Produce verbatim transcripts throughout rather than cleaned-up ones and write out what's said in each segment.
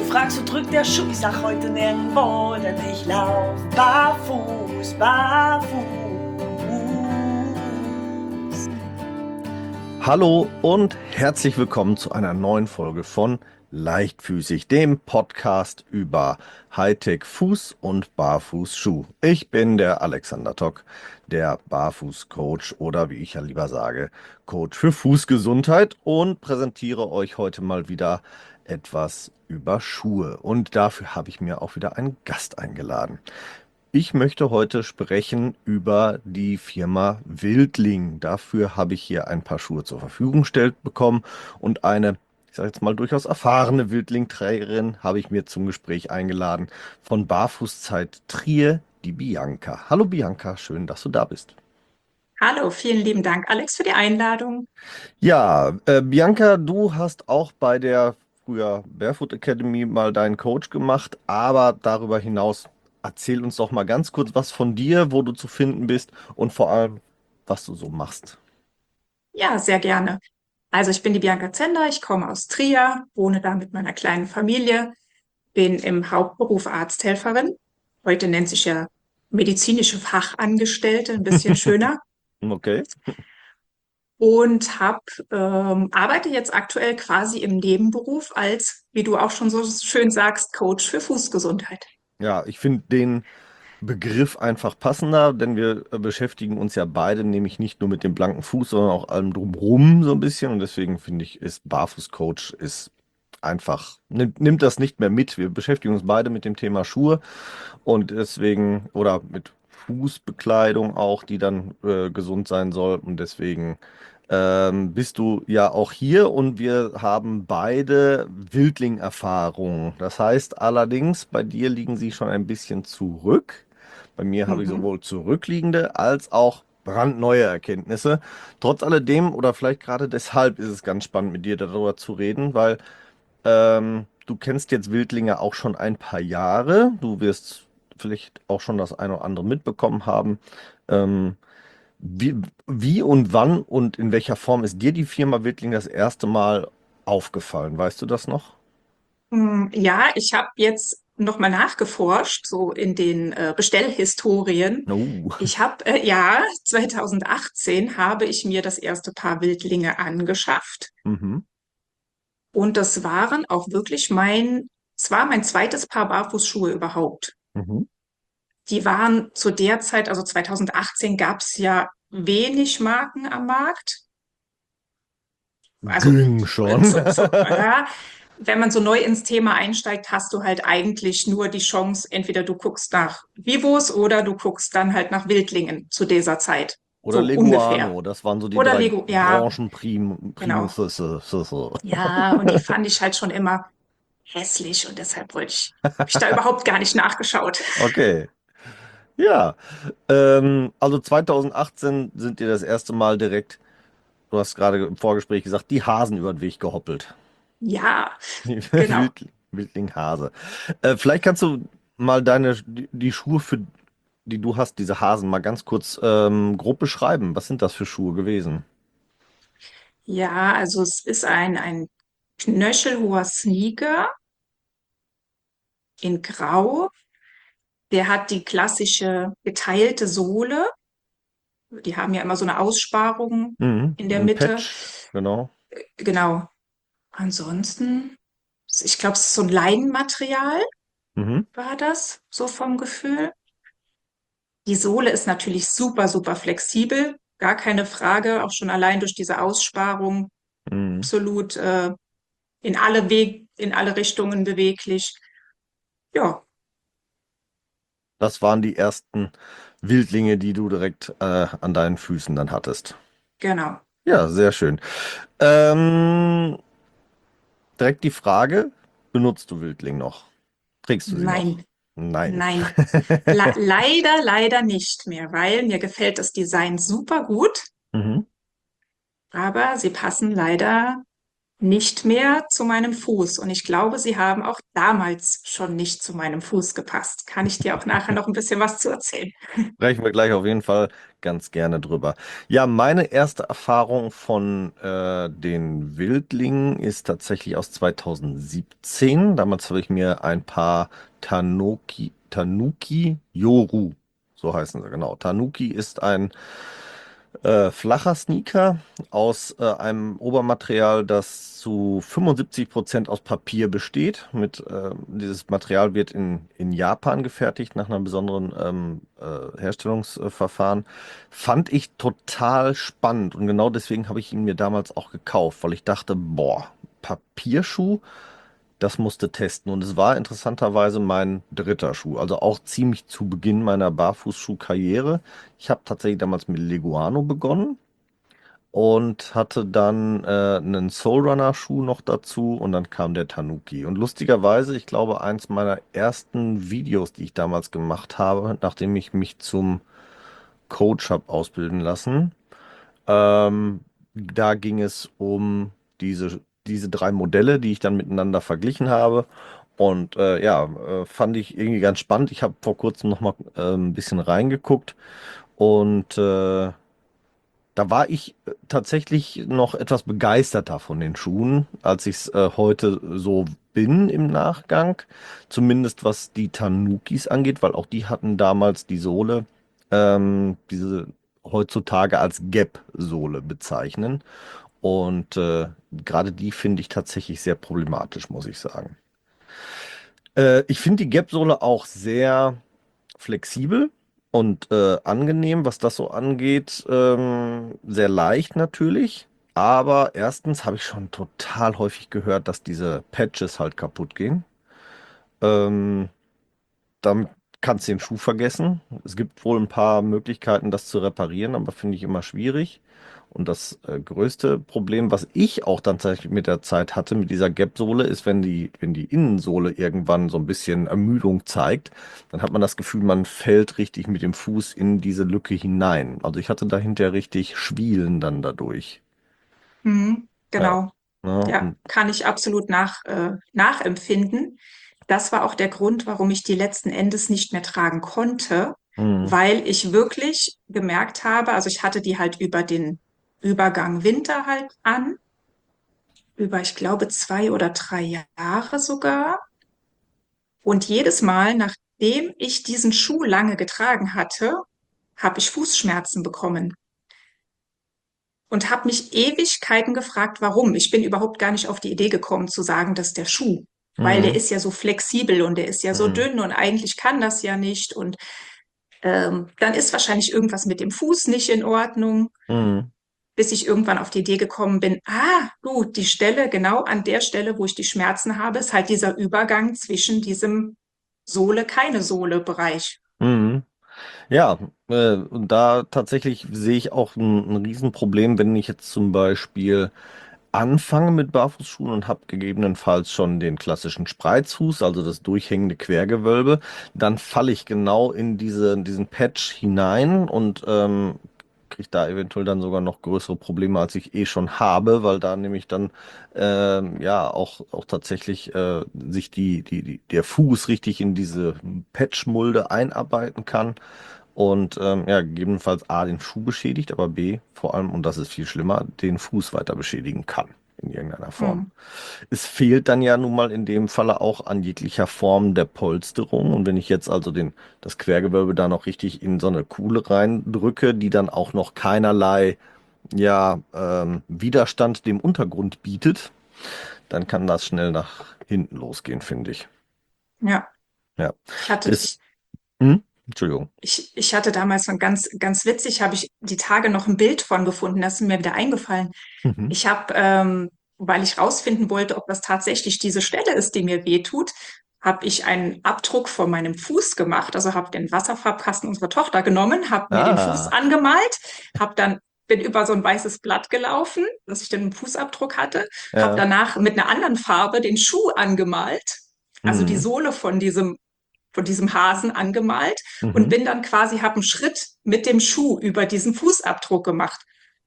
fragst, wo drückt der Schuh? Ich sag heute nirgendwo, denn ich lauf barfuß, barfuß. Hallo und herzlich willkommen zu einer neuen Folge von Leichtfüßig, dem Podcast über Hightech-Fuß- und Barfußschuh. Ich bin der Alexander Tock, der Barfußcoach oder wie ich ja lieber sage, Coach für Fußgesundheit und präsentiere euch heute mal wieder etwas über Schuhe. Und dafür habe ich mir auch wieder einen Gast eingeladen. Ich möchte heute sprechen über die Firma Wildling. Dafür habe ich hier ein paar Schuhe zur Verfügung gestellt bekommen und eine, ich sage jetzt mal, durchaus erfahrene Wildling-Trägerin habe ich mir zum Gespräch eingeladen von Barfußzeit Trier, die Bianca. Hallo Bianca, schön, dass du da bist. Hallo, vielen lieben Dank, Alex, für die Einladung. Ja, äh, Bianca, du hast auch bei der früher Barefoot Academy mal deinen Coach gemacht, aber darüber hinaus erzähl uns doch mal ganz kurz was von dir, wo du zu finden bist und vor allem, was du so machst. Ja, sehr gerne. Also ich bin die Bianca Zender, ich komme aus Trier, wohne da mit meiner kleinen Familie, bin im Hauptberuf Arzthelferin. Heute nennt sich ja medizinische Fachangestellte, ein bisschen schöner. Okay. Und hab, ähm, arbeite jetzt aktuell quasi im Nebenberuf als, wie du auch schon so schön sagst, Coach für Fußgesundheit. Ja, ich finde den Begriff einfach passender, denn wir äh, beschäftigen uns ja beide nämlich nicht nur mit dem blanken Fuß, sondern auch allem drumherum so ein bisschen. Und deswegen finde ich, ist Barfußcoach ist einfach, nimmt, nimmt das nicht mehr mit. Wir beschäftigen uns beide mit dem Thema Schuhe und deswegen, oder mit Fußbekleidung auch, die dann äh, gesund sein soll. Und deswegen ähm, bist du ja auch hier und wir haben beide Wildling-Erfahrungen. Das heißt allerdings, bei dir liegen sie schon ein bisschen zurück. Bei mir habe ich Mhm. sowohl zurückliegende als auch brandneue Erkenntnisse. Trotz alledem oder vielleicht gerade deshalb ist es ganz spannend, mit dir darüber zu reden, weil ähm, du kennst jetzt Wildlinge auch schon ein paar Jahre. Du wirst vielleicht auch schon das eine oder andere mitbekommen haben. Ähm, wie, wie und wann und in welcher Form ist dir die Firma Wildling das erste Mal aufgefallen? Weißt du das noch? Hm, Ja, ich habe jetzt nochmal nachgeforscht, so in den äh, Bestellhistorien. Oh. Ich habe, äh, ja, zwanzig achtzehn habe ich mir das erste Paar Wildlinge angeschafft. Mhm. Und das waren auch wirklich mein, es war mein zweites Paar Barfußschuhe überhaupt. Mhm. Die waren zu der Zeit, also zwanzig achtzehn gab es ja wenig Marken am Markt. Also Ging äh, schon. zu, zu, ja, wenn man so neu ins Thema einsteigt, hast du halt eigentlich nur die Chance, entweder du guckst nach Vivos oder du guckst dann halt nach Wildlingen zu dieser Zeit. Oder So ungefähr. Leguano, das waren so die Oder drei Lego, ja, Branchen-Prim genau. Primusse. So, so. Ja, und die fand ich halt schon immer hässlich und deshalb wollte ich, habe ich da überhaupt gar nicht nachgeschaut. Okay. Ja. Ähm, also zwanzig achtzehn sind dir das erste Mal direkt, du hast gerade im Vorgespräch gesagt, die Hasen über den Weg gehoppelt. Ja, Die genau. Wild, Wildling-Hase. Äh, vielleicht kannst du mal deine, die, die Schuhe, für, die du hast, diese Hasen, mal ganz kurz ähm, grob beschreiben. Was sind das für Schuhe gewesen? Ja, also es ist ein, ein knöchelhoher Sneaker in Grau. Der hat die klassische geteilte Sohle. Die haben ja immer so eine Aussparung Mhm. in der Ein Mitte. Patch, genau. Genau. Ansonsten, ich glaube, es ist so ein Leinenmaterial, Mhm. war das, so vom Gefühl. Die Sohle ist natürlich super, super flexibel, gar keine Frage, auch schon allein durch diese Aussparung Mhm. absolut äh, in alle Weg, in alle Richtungen beweglich. Ja, Das waren die ersten Wildlinge, die du direkt äh, an deinen Füßen dann hattest. genau. Ja, sehr schön. Ähm, direkt die Frage, benutzt du Wildling noch? Trägst du sie noch? Nein, Nein. nein. Le leider, leider nicht mehr, weil mir gefällt das Design super gut, Mhm. aber sie passen leider nicht mehr zu meinem Fuß. Und ich glaube, sie haben auch damals schon nicht zu meinem Fuß gepasst. Kann ich dir auch nachher noch ein bisschen was zu erzählen? Sprechen wir gleich auf jeden Fall ganz gerne drüber. Ja, meine erste Erfahrung von äh, den Wildlingen ist tatsächlich aus zweitausendsiebzehn. Damals habe ich mir ein paar Tanuki, Tanuki Yoru, so heißen sie genau. Tanuki ist ein äh, flacher Sneaker aus äh, einem Obermaterial, das zu fünfundsiebzig Prozent aus Papier besteht. Mit, äh, dieses Material wird in, in Japan gefertigt nach einem besonderen ähm, äh, Herstellungsverfahren. Fand ich total spannend und genau deswegen habe ich ihn mir damals auch gekauft, weil ich dachte, boah, Papierschuh, das musste testen. Und es war interessanterweise mein dritter Schuh, also auch ziemlich zu Beginn meiner Barfußschuhkarriere. Ich habe tatsächlich damals mit Leguano begonnen und hatte dann äh, einen Soulrunner-Schuh noch dazu und dann kam der Tanuki. Und lustigerweise, ich glaube, eins meiner ersten Videos, die ich damals gemacht habe, nachdem ich mich zum Coach habe ausbilden lassen, ähm, da ging es um diese, diese drei Modelle, die ich dann miteinander verglichen habe. Und äh, ja, äh, fand ich irgendwie ganz spannend. Ich habe vor kurzem noch mal äh, ein bisschen reingeguckt und äh, da war ich äh, tatsächlich noch etwas begeisterter von den Schuhen, als ich es äh, heute so bin im Nachgang. Zumindest was die Tanukis angeht, weil auch die hatten damals die Sohle, ähm, diese heutzutage als Gap-Sohle bezeichnen. Und äh, gerade die finde ich tatsächlich sehr problematisch, muss ich sagen. Äh, ich finde die Gap-Sohle auch sehr flexibel und äh, angenehm, was das so angeht. Ähm, sehr leicht natürlich. Aber erstens habe ich schon total häufig gehört, dass diese Patches halt kaputt gehen. Ähm, Damit kannst du den Schuh vergessen. Es gibt wohl ein paar Möglichkeiten, das zu reparieren, aber finde ich immer schwierig. Und das äh, größte Problem, was ich auch dann tatsächlich mit der Zeit hatte, mit dieser Gap-Sohle, ist, wenn die, wenn die Innensohle irgendwann so ein bisschen Ermüdung zeigt, dann hat man das Gefühl, man fällt richtig mit dem Fuß in diese Lücke hinein. Also ich hatte dahinter richtig Schwielen dann dadurch. Mhm, Ja. genau. Ja, Ja, und, kann ich absolut nach, äh, nachempfinden. Das war auch der Grund, warum ich die letzten Endes nicht mehr tragen konnte, mm, weil ich wirklich gemerkt habe, also ich hatte die halt über den Übergang Winter halt an, über, ich glaube, zwei oder drei Jahre sogar. Und jedes Mal, nachdem ich diesen Schuh lange getragen hatte, habe ich Fußschmerzen bekommen und habe mich Ewigkeiten gefragt, warum. Ich bin überhaupt gar nicht auf die Idee gekommen zu sagen, dass der Schuh, weil der mm, ist ja so flexibel und der ist ja so mm, dünn und eigentlich kann das ja nicht. Und ähm, dann ist wahrscheinlich irgendwas mit dem Fuß nicht in Ordnung, mm, bis ich irgendwann auf die Idee gekommen bin, ah, gut, die Stelle, genau an der Stelle, wo ich die Schmerzen habe, ist halt dieser Übergang zwischen diesem Sohle, keine Sohle-Bereich. mm. Ja, äh, und da tatsächlich sehe ich auch ein, ein Riesenproblem, wenn ich jetzt zum Beispiel anfange mit Barfußschuhen und habe gegebenenfalls schon den klassischen Spreizfuß, also das durchhängende Quergewölbe, dann falle ich genau in diese, in diesen Patch hinein und ähm, kriege da eventuell dann sogar noch größere Probleme, als ich eh schon habe, weil da nämlich dann ähm, ja auch, auch tatsächlich äh, sich die, die, die, der Fuß richtig in diese Patchmulde einarbeiten kann und ähm, ja, gegebenenfalls A, den Schuh beschädigt, aber B, vor allem, und das ist viel schlimmer, den Fuß weiter beschädigen kann in irgendeiner Form. Hm. Es fehlt dann ja nun mal in dem Falle auch an jeglicher Form der Polsterung. Und wenn ich jetzt also den, das Quergewölbe da noch richtig in so eine Kuhle reindrücke, die dann auch noch keinerlei ja, ähm, Widerstand dem Untergrund bietet, dann kann das schnell nach hinten losgehen, finde ich. Ja, Ja. ich hatte, Das, ich, hm? Entschuldigung. ich, ich hatte damals so ein ganz, ganz witzig, habe ich die Tage noch ein Bild von gefunden, das ist mir wieder eingefallen. Mhm. Ich habe, ähm, weil ich rausfinden wollte, ob das tatsächlich diese Stelle ist, die mir wehtut, habe ich einen Abdruck von meinem Fuß gemacht. Also habe den Wasserfarbkasten unserer Tochter genommen, habe mir den Fuß Ah, angemalt, habe dann bin über so ein weißes Blatt gelaufen, dass ich den Fußabdruck hatte, habe ja. danach mit einer anderen Farbe den Schuh angemalt, also die Mhm. Sohle von diesem von diesem Hasen angemalt und Mhm. bin dann quasi, habe einen Schritt mit dem Schuh über diesen Fußabdruck gemacht.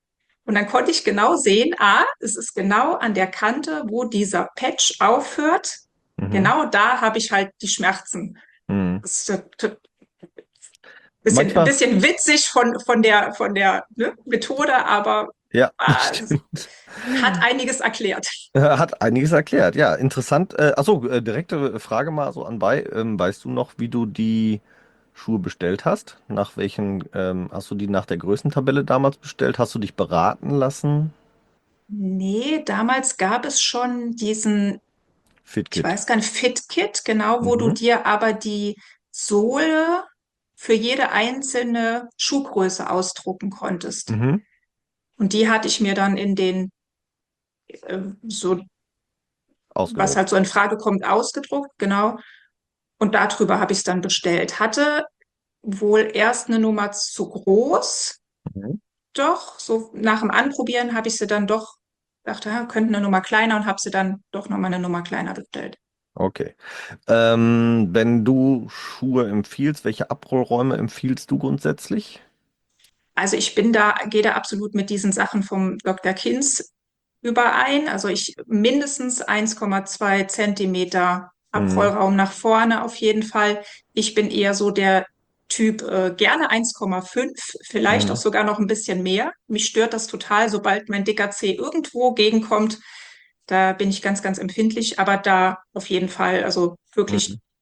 Und dann konnte ich genau sehen, ah, es ist genau an der Kante, wo dieser Patch aufhört. Mhm. Genau da habe ich halt die Schmerzen. Mhm. Das ist ein bisschen, ein Manchmal, bisschen witzig von, von der, von der ne, Methode, aber ja, das äh, stimmt. hat einiges erklärt. Äh, Hat einiges erklärt, ja, interessant. Äh, achso, äh, direkte Frage mal so anbei. Ähm, weißt du noch, wie du die Schuhe bestellt hast? Nach welchen, ähm, hast du die nach der Größentabelle damals bestellt? Hast du dich beraten lassen? Nee, damals gab es schon diesen, ich FitKit. weiß gar nicht, Fit-Kit, genau, wo du Mhm. dir aber die Sohle für jede einzelne Schuhgröße ausdrucken konntest. Mhm. Und die hatte ich mir dann in den, äh, so, was Ausgedruckt. halt so in Frage kommt, ausgedruckt, genau. Und darüber habe ich es dann bestellt. Hatte wohl erst eine Nummer zu groß, Mhm. doch, so nach dem Anprobieren habe ich sie dann doch, dachte, ja, könnte eine Nummer kleiner und habe sie dann doch nochmal eine Nummer kleiner bestellt. Okay. Ähm, wenn du Schuhe empfiehlst, welche Abrollräume empfiehlst du grundsätzlich? Also ich bin da, gehe da absolut mit diesen Sachen vom Doktor Kins überein. Also ich mindestens eins Komma zwei Zentimeter Mhm. Abrollraum nach vorne auf jeden Fall. Ich bin eher so der Typ äh, gerne eins Komma fünf, vielleicht auch Mhm. sogar noch ein bisschen mehr. Mich stört das total, sobald mein dicker Zeh irgendwo gegenkommt. Da bin ich ganz, ganz empfindlich, aber da auf jeden Fall, also wirklich. Mhm.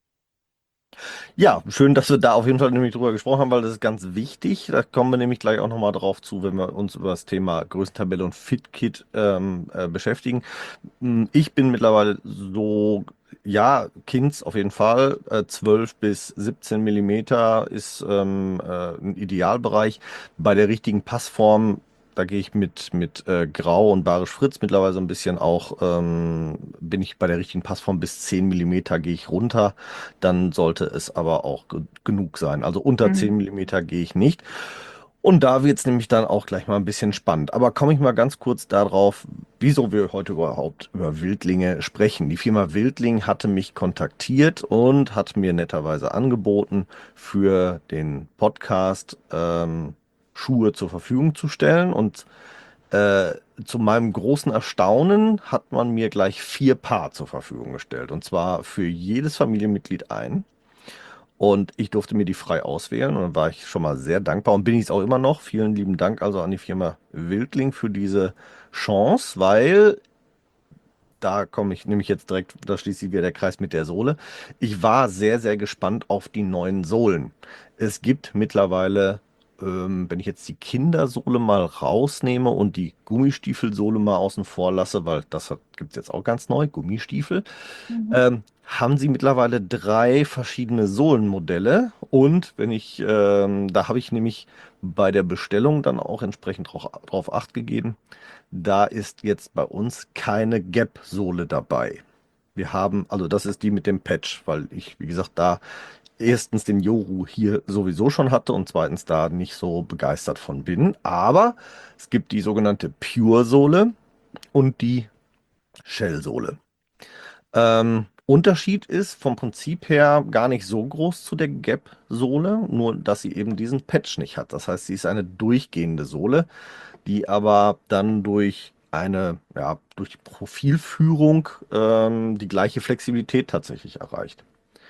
Ja, schön, dass wir da auf jeden Fall nämlich drüber gesprochen haben, weil das ist ganz wichtig. Da kommen wir nämlich gleich auch nochmal drauf zu, wenn wir uns über das Thema Größentabelle und FitKit ähm, äh, beschäftigen. Mm, Ich bin mittlerweile so, ja, Kinds auf jeden Fall. Äh, zwölf bis siebzehn Millimeter ist ähm, äh, ein Idealbereich. Bei der richtigen Passform, da gehe ich mit, mit äh, Grau und Barisch Fritz mittlerweile so ein bisschen auch, ähm, bin ich bei der richtigen Passform bis zehn Millimeter gehe ich runter. Dann sollte es aber auch ge genug sein. Also unter zehn Hm. Millimeter gehe ich nicht. Und da wird es nämlich dann auch gleich mal ein bisschen spannend. Aber komme ich mal ganz kurz darauf, wieso wir heute überhaupt über Wildlinge sprechen. Die Firma Wildling hatte mich kontaktiert und hat mir netterweise angeboten, für den Podcast ähm, Schuhe zur Verfügung zu stellen. Und äh, zu meinem großen Erstaunen hat man mir gleich vier Paar zur Verfügung gestellt. Und zwar für jedes Familienmitglied ein. Und ich durfte mir die frei auswählen und dann war ich schon mal sehr dankbar und bin ich es auch immer noch. Vielen lieben Dank also an die Firma Wildling für diese Chance, weil da komme ich nämlich jetzt direkt, da schließt sich wieder der Kreis mit der Sohle. Ich war sehr, sehr gespannt auf die neuen Sohlen. Es gibt mittlerweile, ähm, wenn ich jetzt die Kindersohle mal rausnehme und die Gummistiefelsohle mal außen vor lasse, weil das gibt es jetzt auch ganz neu, Gummistiefel, Mhm. ähm, haben sie mittlerweile drei verschiedene Sohlenmodelle. Und wenn ich, ähm, da habe ich nämlich bei der Bestellung dann auch entsprechend drauf, drauf Acht gegeben. Da ist jetzt bei uns keine Gap-Sohle dabei. Wir haben, also das ist die mit dem Patch, weil ich, wie gesagt, da erstens den Yoru hier sowieso schon hatte und zweitens da nicht so begeistert von bin. Aber es gibt die sogenannte Pure-Sohle und die Shell-Sohle. Ähm, Unterschied ist vom Prinzip her gar nicht so groß zu der Gap-Sohle, nur dass sie eben diesen Patch nicht hat. Das heißt, sie ist eine durchgehende Sohle, die aber dann durch eine, ja, durch die Profilführung ähm, die gleiche Flexibilität tatsächlich erreicht.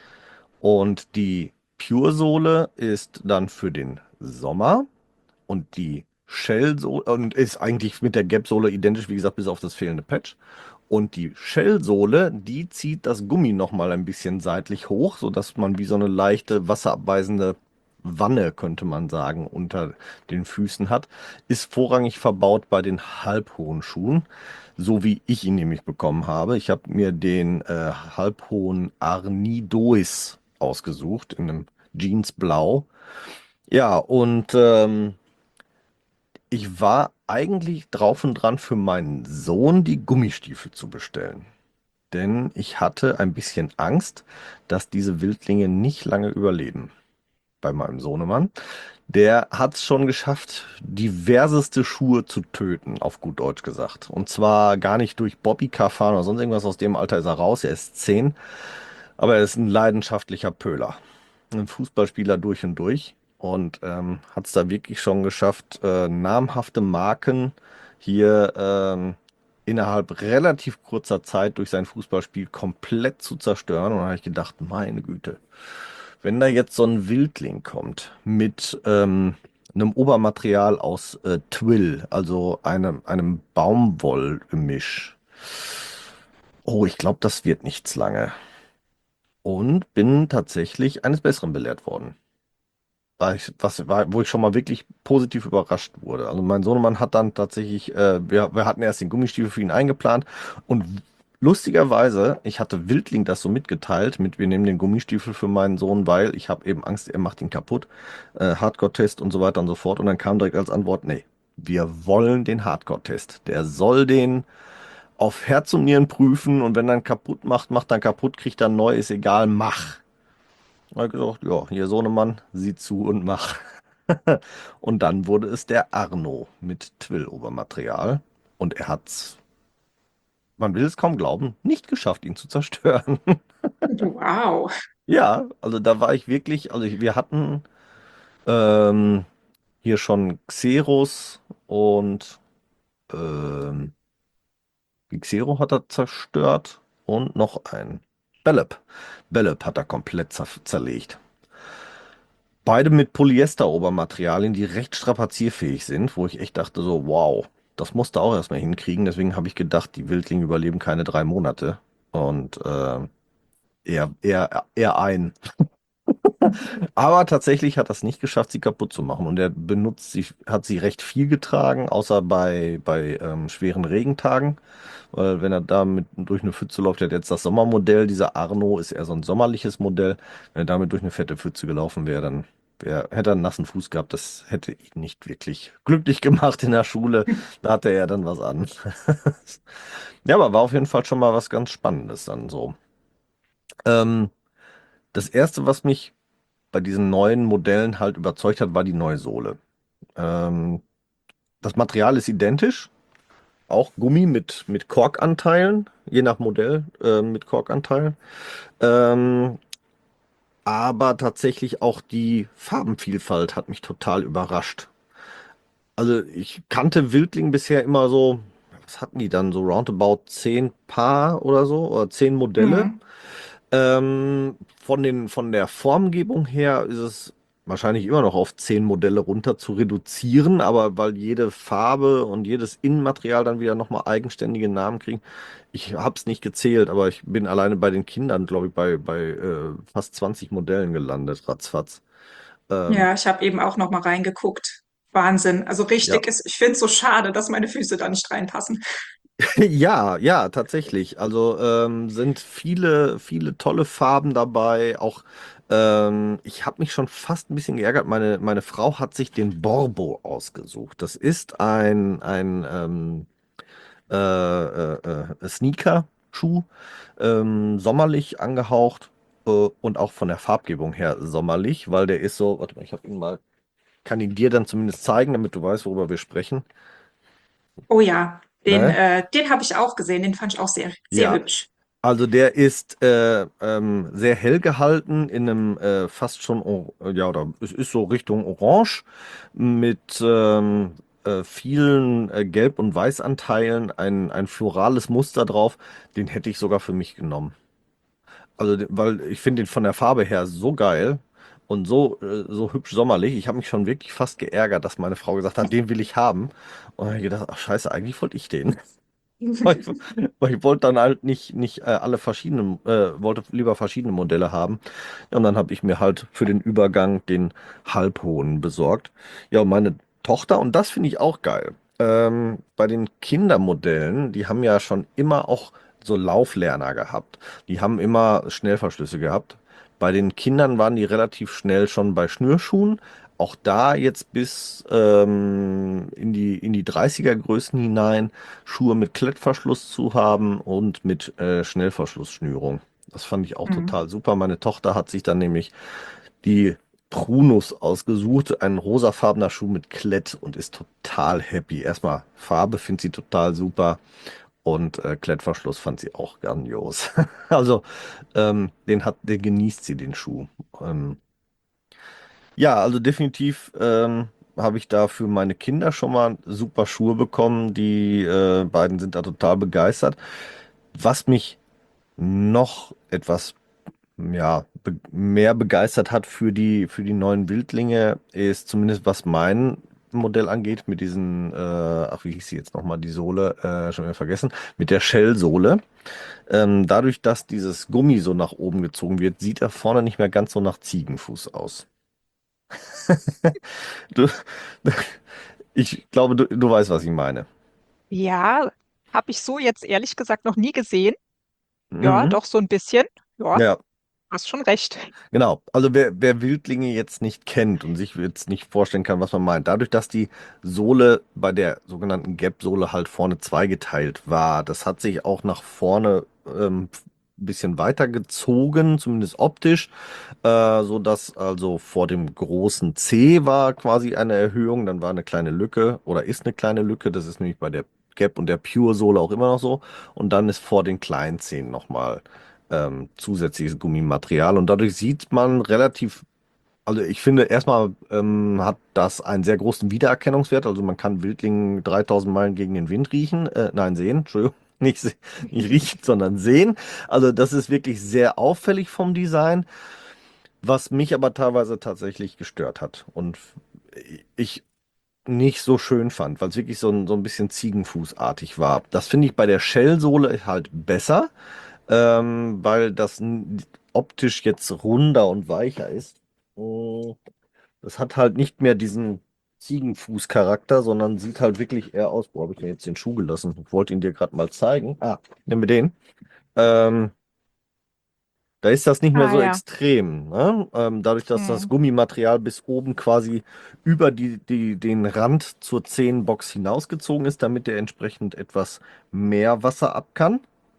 Und die Pure-Sohle ist dann für den Sommer und die Shell-Sohle und ist eigentlich mit der Gap-Sohle identisch, wie gesagt, bis auf das fehlende Patch. Und die Shell-Sohle, die zieht das Gummi nochmal ein bisschen seitlich hoch, sodass man wie so eine leichte wasserabweisende Wanne, könnte man sagen, unter den Füßen hat. Ist vorrangig verbaut bei den halbhohen Schuhen, so wie ich ihn nämlich bekommen habe. Ich habe mir den äh, halbhohen Arnidois ausgesucht in einem Jeansblau. Ja, und ähm, ich war eigentlich drauf und dran für meinen Sohn die Gummistiefel zu bestellen. Denn ich hatte ein bisschen Angst, dass diese Wildlinge nicht lange überleben bei meinem Sohnemann. Der hat es schon geschafft, diverseste Schuhe zu töten, auf gut Deutsch gesagt. Und zwar gar nicht durch Bobbycar fahren oder sonst irgendwas, aus dem Alter ist er raus, er ist zehn, aber er ist ein leidenschaftlicher Pöler. Ein Fußballspieler durch und durch. und ähm, hat es da wirklich schon geschafft, äh, namhafte Marken hier ähm, innerhalb relativ kurzer Zeit durch sein Fußballspiel komplett zu zerstören. Und da habe ich gedacht, meine Güte, wenn da jetzt so ein Wildling kommt mit ähm, einem Obermaterial aus äh, Twill, also einem, einem Baumwollgemisch. Oh, ich glaube, das wird nichts lange. Und bin tatsächlich eines Besseren belehrt worden. War ich, was war, wo ich schon mal wirklich positiv überrascht wurde. Also mein Sohnemann hat dann tatsächlich, äh, wir, wir hatten erst den Gummistiefel für ihn eingeplant und lustigerweise, ich hatte Wildling das so mitgeteilt, mit wir nehmen den Gummistiefel für meinen Sohn, weil ich habe eben Angst, er macht ihn kaputt, äh, Hardcore-Test und so weiter und so fort. Und dann kam direkt als Antwort, nee, wir wollen den Hardcore-Test. Der soll den auf Herz und Nieren prüfen und wenn er ihn kaputt macht, macht er ihn kaputt, kriegt er neu, ist egal, mach. Da hab ich gesagt, ja, hier Sohnemann, sieh zu und mach. Und dann wurde es der Arno mit Twill-Obermaterial. Und er hat's, man will es kaum glauben, nicht geschafft, ihn zu zerstören. Wow. Ja, also da war ich wirklich, also ich, wir hatten ähm, hier schon Xeros und ähm, die Xero hat er zerstört und noch ein Bellep. Bellep hat er komplett zer zerlegt. Beide mit Polyester-Obermaterialien, die recht strapazierfähig sind, wo ich echt dachte so, wow, das musst du auch erstmal hinkriegen. Deswegen habe ich gedacht, die Wildlinge überleben keine drei Monate. Und äh, eher, eher, eher ein. Aber tatsächlich hat er es nicht geschafft, sie kaputt zu machen. Und er benutzt sie, hat sie recht viel getragen, außer bei, bei ähm, schweren Regentagen. Weil wenn er damit durch eine Pfütze läuft, er hat jetzt das Sommermodell, dieser Arno ist eher so ein sommerliches Modell. Wenn er damit durch eine fette Pfütze gelaufen wäre, dann wär, hätte er einen nassen Fuß gehabt. Das hätte ihn nicht wirklich glücklich gemacht in der Schule. Da hatte er dann was an. Ja, aber war auf jeden Fall schon mal was ganz Spannendes dann so. Ähm, das Erste, was mich bei diesen neuen Modellen halt überzeugt hat, war die neue Sohle. Ähm, das Material ist identisch, auch Gummi mit, mit Korkanteilen, je nach Modell äh, mit Korkanteilen. Ähm, aber tatsächlich auch die Farbenvielfalt hat mich total überrascht. Also ich kannte Wildling bisher immer so, was hatten die dann, so roundabout zehn Paar oder so, oder zehn Modelle. Mhm. Ähm, von den, von der Formgebung her ist es wahrscheinlich immer noch auf zehn Modelle runter zu reduzieren, aber weil jede Farbe und jedes Innenmaterial dann wieder nochmal eigenständige Namen kriegen. Ich habe es nicht gezählt, aber ich bin alleine bei den Kindern, glaube ich, bei, bei äh, fast zwanzig Modellen gelandet, ratzfatz. Ähm, Ja, ich habe eben auch noch mal reingeguckt. Wahnsinn. Also ja. richtig ist, ich finde es so schade, dass meine Füße da nicht reinpassen. Ja, ja, tatsächlich. Also ähm, sind viele, viele tolle Farben dabei. Auch ähm, ich habe mich schon fast ein bisschen geärgert. Meine, meine Frau hat sich den Borbo ausgesucht. Das ist ein, ein ähm, äh, äh, äh, Sneaker-Schuh, ähm, sommerlich angehaucht äh, und auch von der Farbgebung her sommerlich, weil der ist so, warte mal, ich habe ihn mal, kann ihn dir dann zumindest zeigen, damit du weißt, worüber wir sprechen. Oh ja, den, Ne? äh, den habe ich auch gesehen. Den fand ich auch sehr, sehr Ja. hübsch. Also der ist äh, ähm, sehr hell gehalten in einem äh, fast schon, or- ja, oder es ist so Richtung Orange mit ähm, äh, vielen äh, Gelb- und Weißanteilen, ein, ein florales Muster drauf. Den hätte ich sogar für mich genommen. Also, de- weil ich finde den von der Farbe her so geil und so, äh, so hübsch sommerlich. Ich habe mich schon wirklich fast geärgert, dass meine Frau gesagt hat, den will ich haben. Und dann hab ich gedacht, ach scheiße, eigentlich wollte ich den. Weil ich, weil ich wollte dann halt nicht, nicht äh, alle verschiedenen, äh, wollte lieber verschiedene Modelle haben. Ja, und dann habe ich mir halt für den Übergang den halbhohen besorgt. Ja, und meine Tochter, und das finde ich auch geil. Ähm, bei den Kindermodellen, die haben ja schon immer auch so Lauflerner gehabt. Die haben immer Schnellverschlüsse gehabt. Bei den Kindern waren die relativ schnell schon bei Schnürschuhen. Auch da jetzt bis ähm, in die, in die dreißiger Größen hinein Schuhe mit Klettverschluss zu haben und mit äh, Schnellverschlussschnürung. Das fand ich auch Mhm. total super. Meine Tochter hat sich dann nämlich die Prunus ausgesucht, ein rosafarbener Schuh mit Klett und ist total happy. Erstmal Farbe findet sie total super und äh, Klettverschluss fand sie auch grandios. Also ähm, den hat, den genießt sie den Schuh. Ähm, Ja, also definitiv ähm, habe ich da für meine Kinder schon mal super Schuhe bekommen. Die äh, beiden sind da total begeistert. Was mich noch etwas ja, be mehr begeistert hat für die, für die neuen Wildlinge, ist zumindest was mein Modell angeht, mit diesen, äh, ach, wie hieß sie jetzt nochmal, die Sohle, äh, schon wieder vergessen, mit der Shell-Sohle. Ähm, dadurch, dass dieses Gummi so nach oben gezogen wird, sieht er vorne nicht mehr ganz so nach Ziegenfuß aus. Du, ich glaube, du, du weißt, was ich meine. Ja, habe ich so jetzt ehrlich gesagt noch nie gesehen. Ja, Mhm. doch so ein bisschen. Ja, Ja, hast schon recht. genau. Also wer, wer Wildlinge jetzt nicht kennt und sich jetzt nicht vorstellen kann, was man meint, dadurch, dass die Sohle bei der sogenannten Gap-Sohle halt vorne zweigeteilt war, das hat sich auch nach vorne ähm, ein bisschen weiter gezogen, zumindest optisch, äh, so dass also vor dem großen C war quasi eine Erhöhung, dann war eine kleine Lücke oder ist eine kleine Lücke, das ist nämlich bei der Gap und der Pure-Sohle auch immer noch so, und dann ist vor den kleinen Zehen nochmal ähm, zusätzliches Gummimaterial und dadurch sieht man relativ, also ich finde erstmal ähm, hat das einen sehr großen Wiedererkennungswert, also man kann Wildlingen dreitausend Meilen gegen den Wind riechen, äh, nein, sehen, Entschuldigung, nicht, se- nicht riechen, sondern sehen. Also das ist wirklich sehr auffällig vom Design, was mich aber teilweise tatsächlich gestört hat und ich nicht so schön fand, weil es wirklich so ein, so ein bisschen Ziegenfußartig war. Das finde ich bei der Shell-Sohle halt besser, ähm, weil das n- optisch jetzt runder und weicher ist. Mm, Das hat halt nicht mehr diesen Ziegenfuß-Charakter, sondern sieht halt wirklich eher aus. Wo habe ich mir jetzt den Schuh gelassen? Ich wollte ihn dir gerade mal zeigen. Ah, nimm mir den. Ähm, Da ist das nicht mehr Ah so ja. extrem, ne? Ähm, dadurch, dass das Hm. Gummimaterial bis oben quasi über die, die, den Rand zur Zehenbox hinausgezogen ist, damit er entsprechend etwas mehr Wasser ab kann,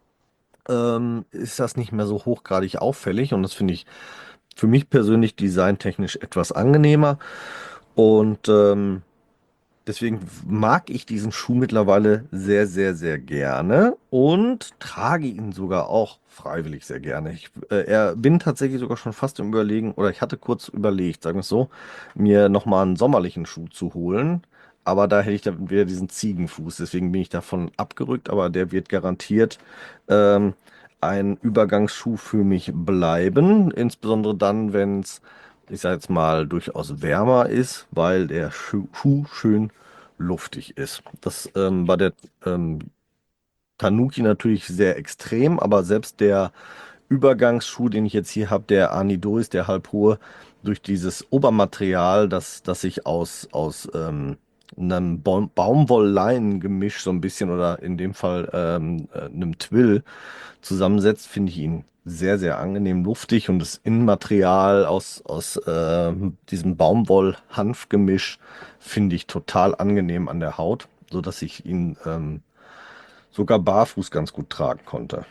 ähm, ist das nicht mehr so hochgradig auffällig. Und das finde ich für mich persönlich designtechnisch etwas angenehmer. Und ähm, deswegen mag ich diesen Schuh mittlerweile sehr, sehr, sehr gerne und trage ihn sogar auch freiwillig sehr gerne. Ich äh, er, bin tatsächlich sogar schon fast im Überlegen, oder ich hatte kurz überlegt, sagen wir es so, mir nochmal einen sommerlichen Schuh zu holen. Aber da hätte ich dann wieder diesen Ziegenfuß. Deswegen bin ich davon abgerückt, aber der wird garantiert ähm, ein Übergangsschuh für mich bleiben. Insbesondere dann, wenn es, ich sage jetzt mal, durchaus wärmer ist, weil der Schuh, Schuh schön luftig ist. Das ähm, war der ähm, Tanuki natürlich sehr extrem, aber selbst der Übergangsschuh, den ich jetzt hier habe, der Anidois, der halbhohe, durch dieses Obermaterial, das, das sich aus, aus ähm, einem Baum Baumwoll-Leinen-Gemisch so ein bisschen oder in dem Fall ähm, äh, einem Twill zusammensetzt, finde ich ihn sehr, sehr angenehm luftig und das Innenmaterial aus, aus äh, diesem Baumwoll-Hanf-Gemisch finde ich total angenehm an der Haut, sodass ich ihn ähm, sogar barfuß ganz gut tragen konnte.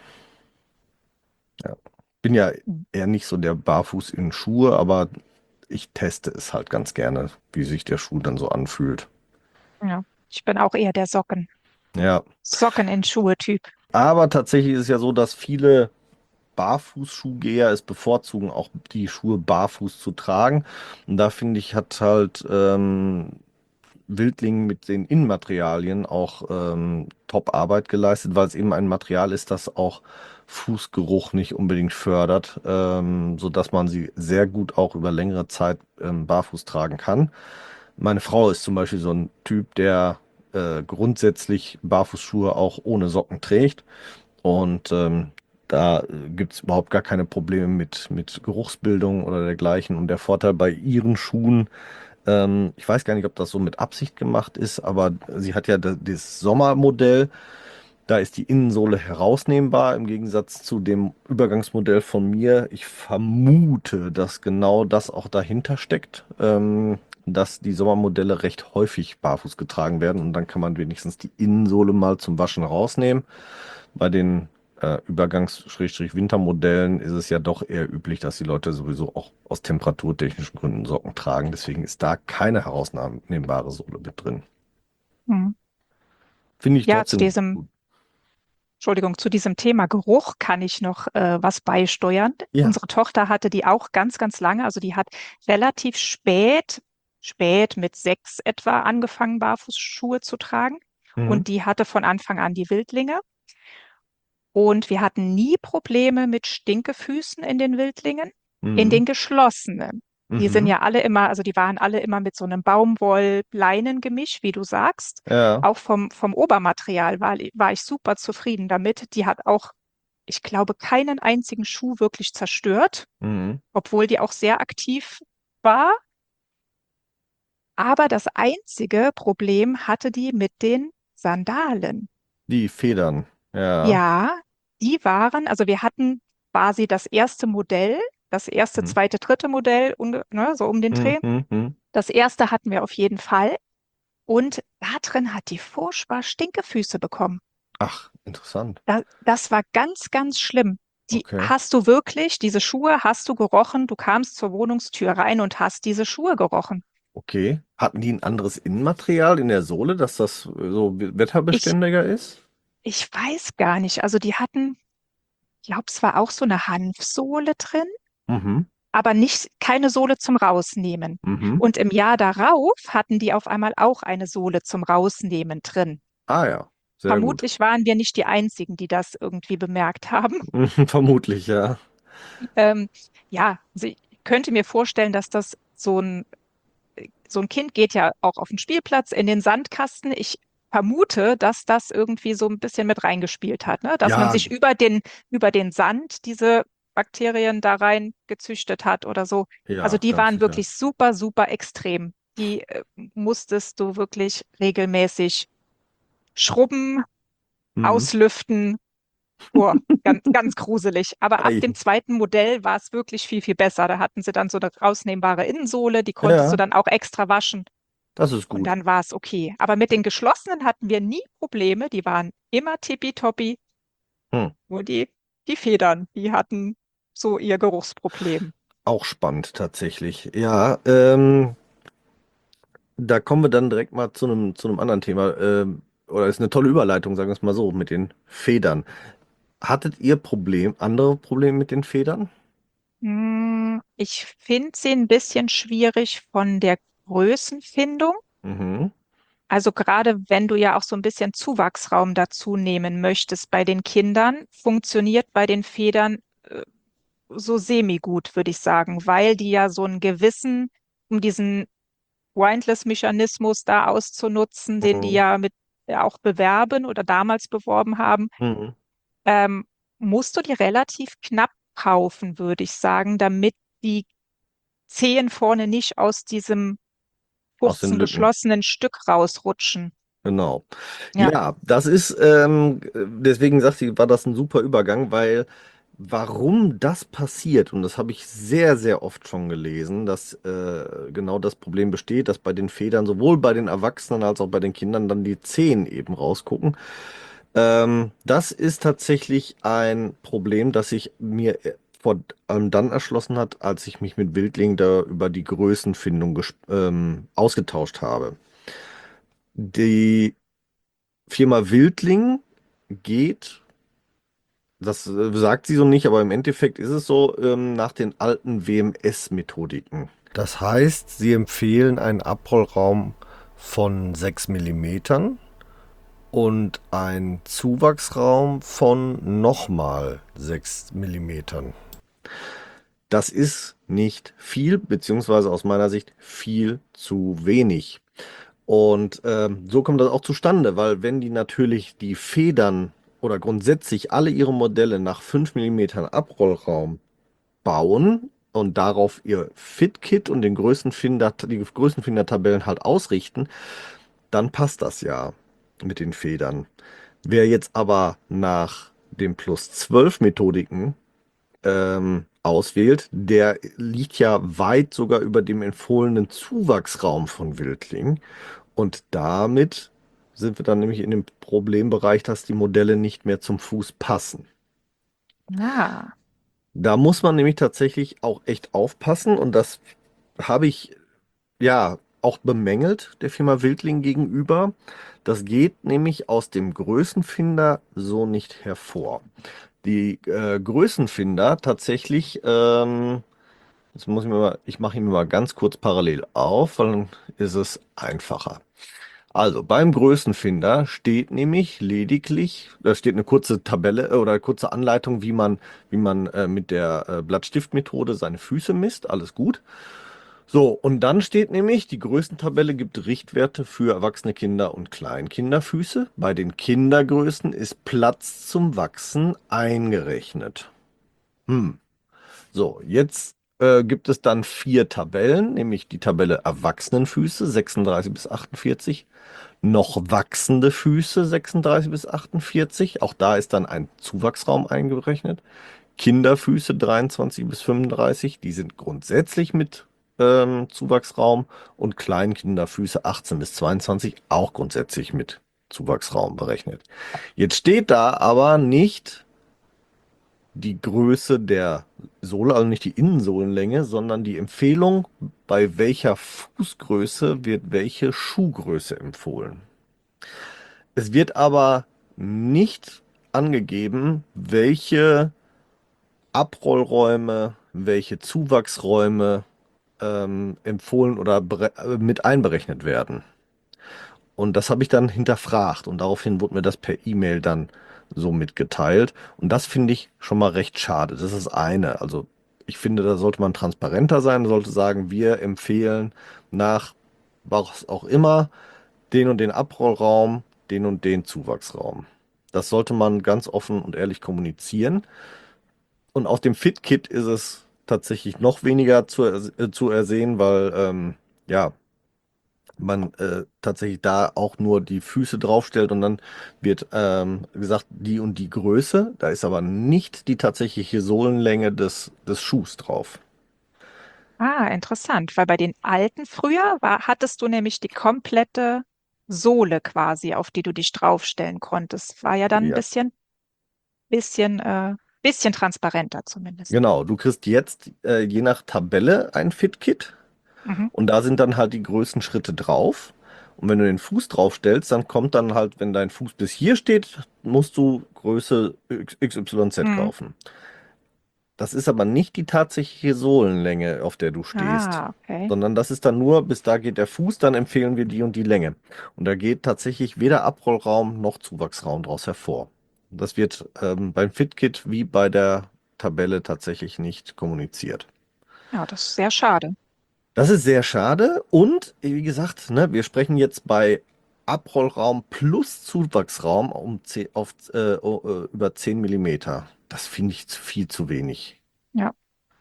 Ja. Bin ja eher nicht so der Barfuß in Schuhe, aber ich teste es halt ganz gerne, wie sich der Schuh dann so anfühlt. Ja. Ich bin auch eher der Socken. Ja, Socken in Schuhe-Typ. aber tatsächlich ist es ja so, dass viele Barfußschuhgeher es bevorzugen, auch die Schuhe barfuß zu tragen. Und da finde ich, hat halt ähm, Wildling mit den Innenmaterialien auch ähm, Top-Arbeit geleistet, weil es eben ein Material ist, das auch Fußgeruch nicht unbedingt fördert, ähm, sodass man sie sehr gut auch über längere Zeit ähm, barfuß tragen kann. Meine Frau ist zum Beispiel so ein Typ, der äh, grundsätzlich Barfußschuhe auch ohne Socken trägt. Und ähm, da gibt es überhaupt gar keine Probleme mit, mit Geruchsbildung oder dergleichen. Und der Vorteil bei ihren Schuhen, ähm, ich weiß gar nicht, ob das so mit Absicht gemacht ist, aber sie hat ja da- das Sommermodell, da ist die Innensohle herausnehmbar im Gegensatz zu dem Übergangsmodell von mir. Ich vermute, dass genau das auch dahinter steckt, ähm, dass die Sommermodelle recht häufig barfuß getragen werden und dann kann man wenigstens die Innensohle mal zum Waschen rausnehmen. Bei den äh, Übergangs-Wintermodellen ist es ja doch eher üblich, dass die Leute sowieso auch aus temperaturtechnischen Gründen Socken tragen. Deswegen ist da keine herausnehmbare Sohle mit drin. Hm. Finde ich Ja, zu trotzdem diesem, gut. Entschuldigung, zu diesem Thema Geruch kann ich noch äh, was beisteuern. Ja. Unsere Tochter hatte die auch ganz, ganz lange. Also die hat relativ spät, spät mit sechs etwa angefangen, Barfußschuhe zu tragen. Mhm. Und die hatte von Anfang an die Wildlinge. Und wir hatten nie Probleme mit Stinkefüßen in den Wildlingen, in Mhm. den geschlossenen. Die sind Mhm. ja alle immer, also die waren alle immer mit so einem Baumwoll-Leinen-Gemisch, wie du sagst. Ja. Auch vom, vom Obermaterial war, war ich super zufrieden damit. Die hat auch, ich glaube, keinen einzigen Schuh wirklich zerstört, Mhm. obwohl die auch sehr aktiv war. Aber das einzige Problem hatte die mit den Sandalen. Die Federn. Ja. Ja, die waren, also wir hatten quasi das erste Modell, das erste, Mhm. zweite, dritte Modell, unge- ne, so um den Mhm. Dreh. Mhm. Das erste hatten wir auf jeden Fall. Und da drin hat die furchtbar Stinkefüße bekommen. Ach, interessant. Da, das war ganz, ganz schlimm. Die Okay. hast du wirklich, diese Schuhe hast du gerochen. Du kamst zur Wohnungstür rein und hast diese Schuhe gerochen. Okay. Hatten die ein anderes Innenmaterial in der Sohle, dass das äh, so Ich, wetterbeständiger ist? ich weiß gar nicht. Also die hatten, ich glaube, es war auch so eine Hanfsohle drin, Mhm. aber nicht keine Sohle zum Rausnehmen. Mhm. Und im Jahr darauf hatten die auf einmal auch eine Sohle zum Rausnehmen drin. Ah ja, sehr gut. Vermutlich waren wir nicht die Einzigen, die das irgendwie bemerkt haben. Vermutlich, ja. Ähm, ja, also ich könnte mir vorstellen, dass das so ein, so ein Kind geht ja auch auf den Spielplatz in den Sandkasten. Ich vermute, dass das irgendwie so ein bisschen mit reingespielt hat, ne? Dass man Ja, sich über den, über den Sand diese Bakterien da rein gezüchtet hat oder so. Also ja, die ganz waren sicher. wirklich super, super extrem. Die äh, musstest du wirklich regelmäßig schrubben, Mhm. auslüften. Oh, ganz, ganz gruselig. Aber ab dem Ei. zweiten Modell war es wirklich viel, viel besser. Da hatten sie dann so eine rausnehmbare Innensohle, die konntest du Ja, dann auch extra waschen das ist und gut. dann war es okay. Aber mit den geschlossenen hatten wir nie Probleme. Die waren immer tippitoppi. Hm. Nur die, die Federn, die hatten so ihr Geruchsproblem. Auch spannend tatsächlich. Ja, ähm, da kommen wir dann direkt mal zu einem zu einem anderen Thema. Ähm, oder ist eine tolle Überleitung, sagen wir es mal so, mit den Federn. Hattet ihr Problem, andere Probleme mit den Federn? Hm, ich finde sie ein bisschen schwierig von der Größenfindung. Mhm. Also gerade wenn du ja auch so ein bisschen Zuwachsraum dazu nehmen möchtest bei den Kindern, funktioniert bei den Federn äh, so semi-gut, würde ich sagen, weil die ja so einen gewissen, um diesen Windless-Mechanismus da auszunutzen, den die Mhm. ja mit ja auch bewerben oder damals beworben haben, Mhm. ähm, musst du die relativ knapp kaufen, würde ich sagen, damit die Zehen vorne nicht aus diesem Aus den kurzen Lücken. geschlossenen Stück rausrutschen. Genau. Ja. Ja, das ist, ähm, deswegen sagte ich, war das ein super Übergang, weil warum das passiert, und das habe ich sehr, sehr oft schon gelesen, dass äh, genau das Problem besteht, dass bei den Federn sowohl bei den Erwachsenen als auch bei den Kindern dann die Zehen eben rausgucken. Ähm, das ist tatsächlich ein Problem, das sich mir äh, vor allem dann erschlossen hat, als ich mich mit Wildlingen da über die Größenfindung ges- ähm, ausgetauscht habe. Die Firma Wildling geht, das äh, sagt sie so nicht, aber im Endeffekt ist es so, ähm, nach den alten W M S-Methodiken. Das heißt, sie empfehlen einen Abrollraum von sechs Millimetern und einen Zuwachsraum von nochmal sechs Millimetern. Das ist nicht viel, beziehungsweise aus meiner Sicht viel zu wenig. Und ähm, so kommt das auch zustande, weil wenn die natürlich die Federn oder grundsätzlich alle ihre Modelle nach fünf Millimetern Abrollraum bauen und darauf ihr Fit-Kit und den Größenfinder, die Größenfindertabellen halt ausrichten, dann passt das ja mit den Federn. Wer jetzt aber nach den Plus zwölf Methodiken ähm, auswählt, der liegt ja weit sogar über dem empfohlenen Zuwachsraum von Wildling. Und damit sind wir dann nämlich in dem Problembereich, dass die Modelle nicht mehr zum Fuß passen. Ah, Da muss man nämlich tatsächlich auch echt aufpassen und das habe ich, ja, auch bemängelt der Firma Wildling gegenüber. Das geht nämlich aus dem Größenfinder so nicht hervor. Die äh, Größenfinder tatsächlich, ähm, jetzt muss ich mir mal, ich mache ihn mir mal ganz kurz parallel auf, weil dann ist es einfacher. Also beim Größenfinder steht nämlich lediglich, da steht eine kurze Tabelle äh, oder kurze Anleitung, wie man, wie man äh, mit der äh, Blattstiftmethode seine Füße misst. Alles gut. So, und dann steht nämlich, die Größentabelle gibt Richtwerte für erwachsene Kinder und Kleinkinderfüße. Bei den Kindergrößen ist Platz zum Wachsen eingerechnet. Hm. So, jetzt äh, gibt es dann vier Tabellen, nämlich die Tabelle Erwachsenenfüße sechsunddreißig bis achtundvierzig, noch wachsende Füße sechsunddreißig bis achtundvierzig, auch da ist dann ein Zuwachsraum eingerechnet. Kinderfüße dreiundzwanzig bis fünfunddreißig, die sind grundsätzlich mit ähm, Zuwachsraum, und Kleinkinderfüße achtzehn bis zweiundzwanzig auch grundsätzlich mit Zuwachsraum berechnet. Jetzt steht da aber nicht die Größe der Sohle, also nicht die Innensohlenlänge, sondern die Empfehlung, bei welcher Fußgröße wird welche Schuhgröße empfohlen. Es wird aber nicht angegeben, welche Abrollräume, welche Zuwachsräume ähm, empfohlen oder bere- äh, mit einberechnet werden. Und das habe ich dann hinterfragt und daraufhin wurde mir das per E-Mail dann so mitgeteilt. Und das finde ich schon mal recht schade. Das ist das eine. Also ich finde, da sollte man transparenter sein, sollte sagen, wir empfehlen nach was auch immer den und den Abrollraum, den und den Zuwachsraum. Das sollte man ganz offen und ehrlich kommunizieren. Und auf dem Fit-Kit ist es tatsächlich noch weniger zu, äh, zu ersehen, weil ähm, ja, man äh, tatsächlich da auch nur die Füße draufstellt und dann wird ähm, gesagt, die und die Größe. Da ist aber nicht die tatsächliche Sohlenlänge des, des Schuhs drauf. Ah, interessant, weil bei den alten früher war, hattest du nämlich die komplette Sohle quasi, auf die du dich draufstellen konntest. War ja dann ein Ja, bisschen, bisschen, äh, bisschen transparenter zumindest. genau. Du kriegst jetzt äh, je nach Tabelle ein Fit-Kit Mhm. und da sind dann halt die größten Schritte drauf. Und wenn du den Fuß draufstellst, dann kommt dann halt, wenn dein Fuß bis hier steht, musst du Größe X Y Z Mhm. kaufen. Das ist aber nicht die tatsächliche Sohlenlänge, auf der du stehst, Ah, okay. sondern das ist dann nur, bis da geht der Fuß, dann empfehlen wir die und die Länge. Und da geht tatsächlich weder Abrollraum noch Zuwachsraum daraus hervor. Das wird ähm, beim Fitkit wie bei der Tabelle tatsächlich nicht kommuniziert. Ja, das ist sehr schade. Das ist sehr schade und wie gesagt, ne, wir sprechen jetzt bei Abrollraum plus Zuwachsraum um zehn, auf, äh, oh, äh, über zehn Millimeter. Das finde ich zu- viel zu wenig. Ja.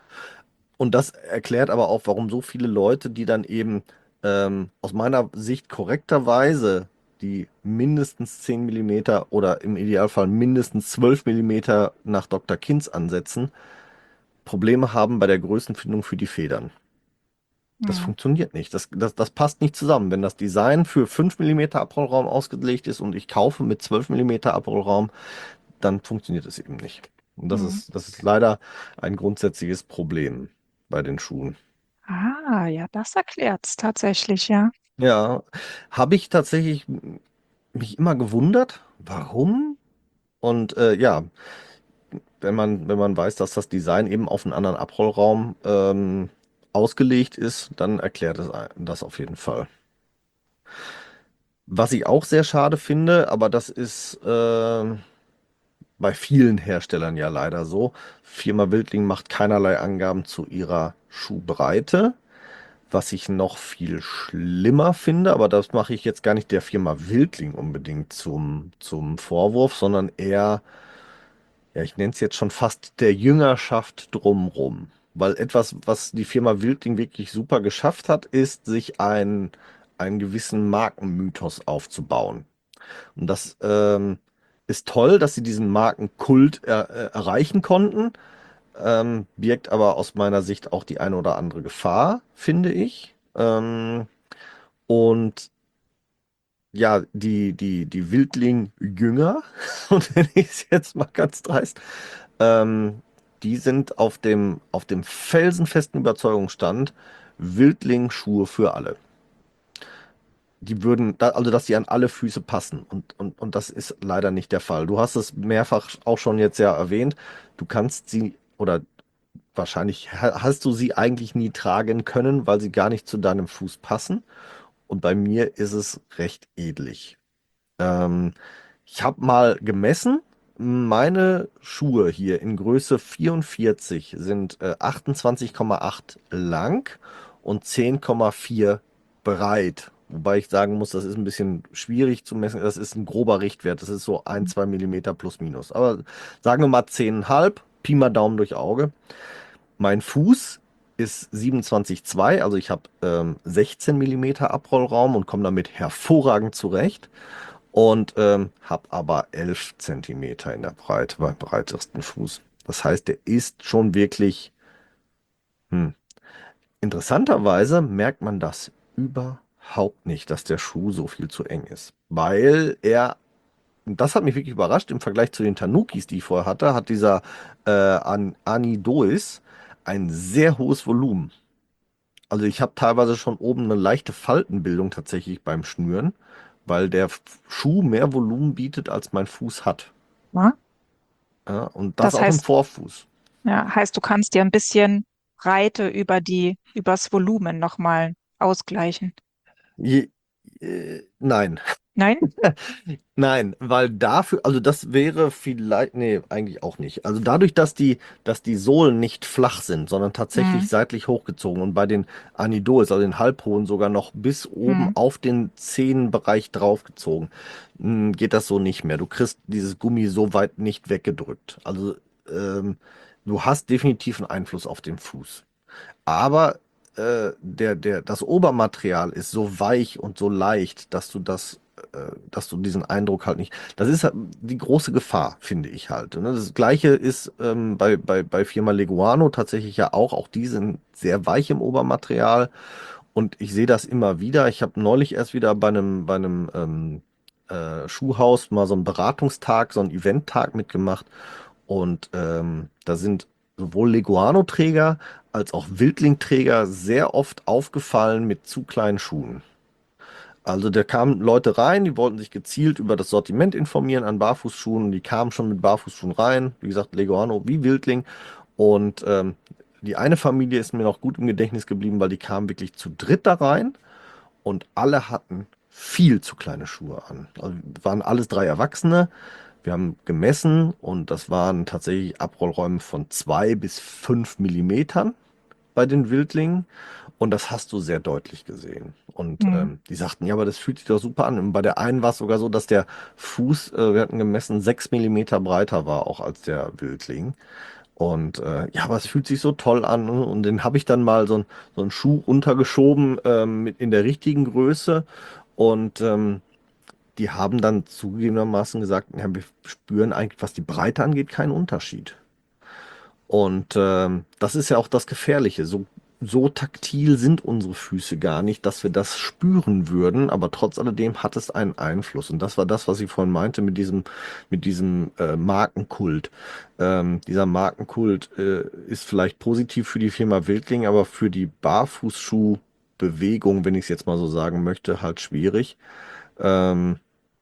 Und das erklärt aber auch, warum so viele Leute, die dann eben ähm, aus meiner Sicht korrekterweise die mindestens zehn Millimeter oder im Idealfall mindestens zwölf Millimeter nach Doktor Kinz ansetzen, Probleme haben bei der Größenfindung für die Federn. Das Mhm. funktioniert nicht. Das, das, das passt nicht zusammen. Wenn das Design für fünf Millimeter Abrollraum ausgelegt ist und ich kaufe mit zwölf Millimeter Abrollraum, dann funktioniert es eben nicht. Und das Mhm. ist, das ist leider ein grundsätzliches Problem bei den Schuhen. Ah, ja, das erklärt's tatsächlich, ja. Ja, habe ich tatsächlich mich immer gewundert, warum? Und äh, ja, wenn man, wenn man weiß, dass das Design eben auf einen anderen Abrollraum ähm, ausgelegt ist, dann erklärt es ein- das auf jeden Fall. Was ich auch sehr schade finde, aber das ist äh, bei vielen Herstellern ja leider so. Firma Wildling macht keinerlei Angaben zu ihrer Schuhbreite. Was ich noch viel schlimmer finde, aber das mache ich jetzt gar nicht der Firma Wildling unbedingt zum, zum Vorwurf, sondern eher, ja, ich nenne es jetzt schon fast der Jüngerschaft drumrum. Weil etwas, was die Firma Wildling wirklich super geschafft hat, ist, sich ein, einen gewissen Markenmythos aufzubauen. Und das ähm, ist toll, dass sie diesen Markenkult er, äh, erreichen konnten, ähm, birgt aber aus meiner Sicht auch die eine oder andere Gefahr, finde ich. Ähm, und ja, die, die, die Wildling-Jünger, und nenne ich es jetzt mal ganz dreist, ähm, die sind auf dem, auf dem felsenfesten Überzeugungsstand, Wildling-Schuhe für alle. die würden, da, also dass die an alle Füße passen. Und, und, und das ist leider nicht der Fall. Du hast es mehrfach auch schon jetzt ja erwähnt. Du kannst sie oder wahrscheinlich ha- hast du sie eigentlich nie tragen können, weil sie gar nicht zu deinem Fuß passen. Und bei mir ist es recht edlig. Ähm, Ich habe mal gemessen. Meine Schuhe hier in Größe vierundvierzig sind äh, achtundzwanzig Komma acht lang und zehn Komma vier breit. Wobei ich sagen muss, das ist ein bisschen schwierig zu messen. Das ist ein grober Richtwert. Das ist so ein, zwei Millimeter plus minus. Aber sagen wir mal zehn Komma fünf, Pi mal Daumen durch Auge. Mein Fuß ist siebenundzwanzig Komma zwei, also ich habe ähm, sechzehn Millimeter Abrollraum und komme damit hervorragend zurecht und ähm, habe aber elf Zentimeter in der Breite, beim breitesten Fuß. Das heißt, der ist schon wirklich, hm. Interessanterweise merkt man das überhaupt nicht, dass der Schuh so viel zu eng ist, weil er, und das hat mich wirklich überrascht, im Vergleich zu den Tanukis, die ich vorher hatte, hat dieser äh, An Anidois ein sehr hohes Volumen. Also ich habe teilweise schon oben eine leichte Faltenbildung tatsächlich beim Schnüren, weil der F- Schuh mehr Volumen bietet, als mein Fuß hat. Ja? Ja, und das Das auch im heißt, Vorfuß. ja, heißt, du kannst dir ein bisschen Breite über die, übers Volumen nochmal ausgleichen. Je, äh, nein. Nein? Nein, weil dafür, also das wäre vielleicht, nee, eigentlich auch nicht. Also dadurch, dass die, dass die Sohlen nicht flach sind, sondern tatsächlich Hm, seitlich hochgezogen und bei den Anidols, also den Halbhohen, sogar noch bis oben hm, auf den Zehenbereich draufgezogen, mh, geht das so nicht mehr. Du kriegst dieses Gummi so weit nicht weggedrückt. Also ähm, du hast definitiv einen Einfluss auf den Fuß. Aber äh, der, der, das Obermaterial ist so weich und so leicht, dass du das, äh, dass du diesen Eindruck halt nicht. Das ist halt die große Gefahr, finde ich halt. Ne? Das Gleiche ist ähm, bei, bei, bei Firma Leguano tatsächlich ja auch. Auch die sind sehr weich im Obermaterial. Und ich sehe das immer wieder. Ich habe neulich erst wieder bei einem, bei einem ähm, äh, Schuhhaus mal so einen Beratungstag, so einen Eventtag mitgemacht. Und ähm, da sind sowohl Leguano-Träger als auch Wildling-Träger sehr oft aufgefallen mit zu kleinen Schuhen. Also da kamen Leute rein, die wollten sich gezielt über das Sortiment informieren an Barfußschuhen und die kamen schon mit Barfußschuhen rein. Wie gesagt, Leguano wie Wildling. Und ähm, die eine Familie ist mir noch gut im Gedächtnis geblieben, weil die kamen wirklich zu dritt da rein und alle hatten viel zu kleine Schuhe an. Also waren alles drei Erwachsene. Wir haben gemessen und das waren tatsächlich Abrollräume von zwei bis fünf Millimetern bei den Wildlingen. Und das hast du sehr deutlich gesehen. Und hm. ähm, die sagten, ja, aber das fühlt sich doch super an. Und bei der einen war es sogar so, dass der Fuß, äh, wir hatten gemessen, sechs Millimeter breiter war, auch als der Wildling. Und äh, ja, aber es fühlt sich so toll an. Ne? Und den habe ich dann mal so, ein, so einen Schuh untergeschoben ähm, mit in der richtigen Größe. Und ähm, die haben dann zugegebenermaßen gesagt, ja, wir spüren eigentlich, was die Breite angeht, keinen Unterschied. Und ähm, das ist ja auch das Gefährliche. So, so taktil sind unsere Füße gar nicht, dass wir das spüren würden, aber trotz alledem hat es einen Einfluss. Und das war das, was ich vorhin meinte mit diesem, mit diesem äh, Markenkult. Ähm, dieser Markenkult äh, ist vielleicht positiv für die Firma Wildling, aber für die Barfußschuhbewegung, wenn ich es jetzt mal so sagen möchte, halt schwierig. Ähm,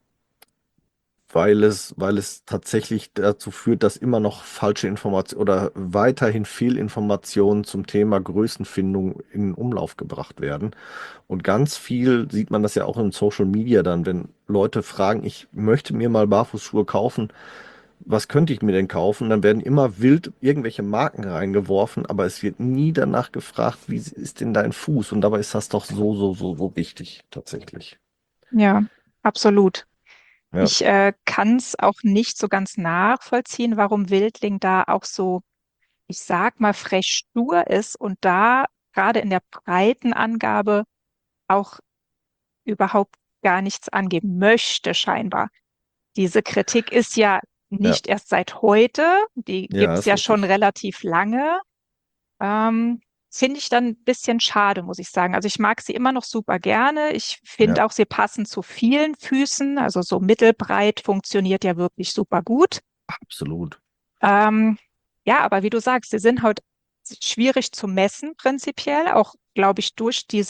weil es, weil es tatsächlich dazu führt, dass immer noch falsche Informationen oder weiterhin Fehlinformationen zum Thema Größenfindung in Umlauf gebracht werden. Und ganz viel sieht man das ja auch in Social Media dann, wenn Leute fragen, ich möchte mir mal Barfußschuhe kaufen, was könnte ich mir denn kaufen? Dann werden immer wild irgendwelche Marken reingeworfen, aber es wird nie danach gefragt, wie ist denn dein Fuß? Und dabei ist das doch so, so, so, so wichtig, tatsächlich. Ja, absolut. Ja, Ich äh, kann es auch nicht so ganz nachvollziehen, warum Wildling da auch so, ich sag mal, frech stur ist und da gerade in der Breitenangabe auch überhaupt gar nichts angeben möchte, scheinbar. Diese Kritik ist ja ja, nicht erst seit heute, die ja, gibt's ist ja schon richtig. relativ lange. Ähm, Finde ich dann ein bisschen schade, muss ich sagen. Also ich mag sie immer noch super gerne. Ich Ja, finde auch, sie passen zu vielen Füßen. Also so mittelbreit funktioniert ja wirklich super gut. absolut. Ähm, ja, aber wie du sagst, sie sind halt schwierig zu messen prinzipiell, auch glaube ich durch dieses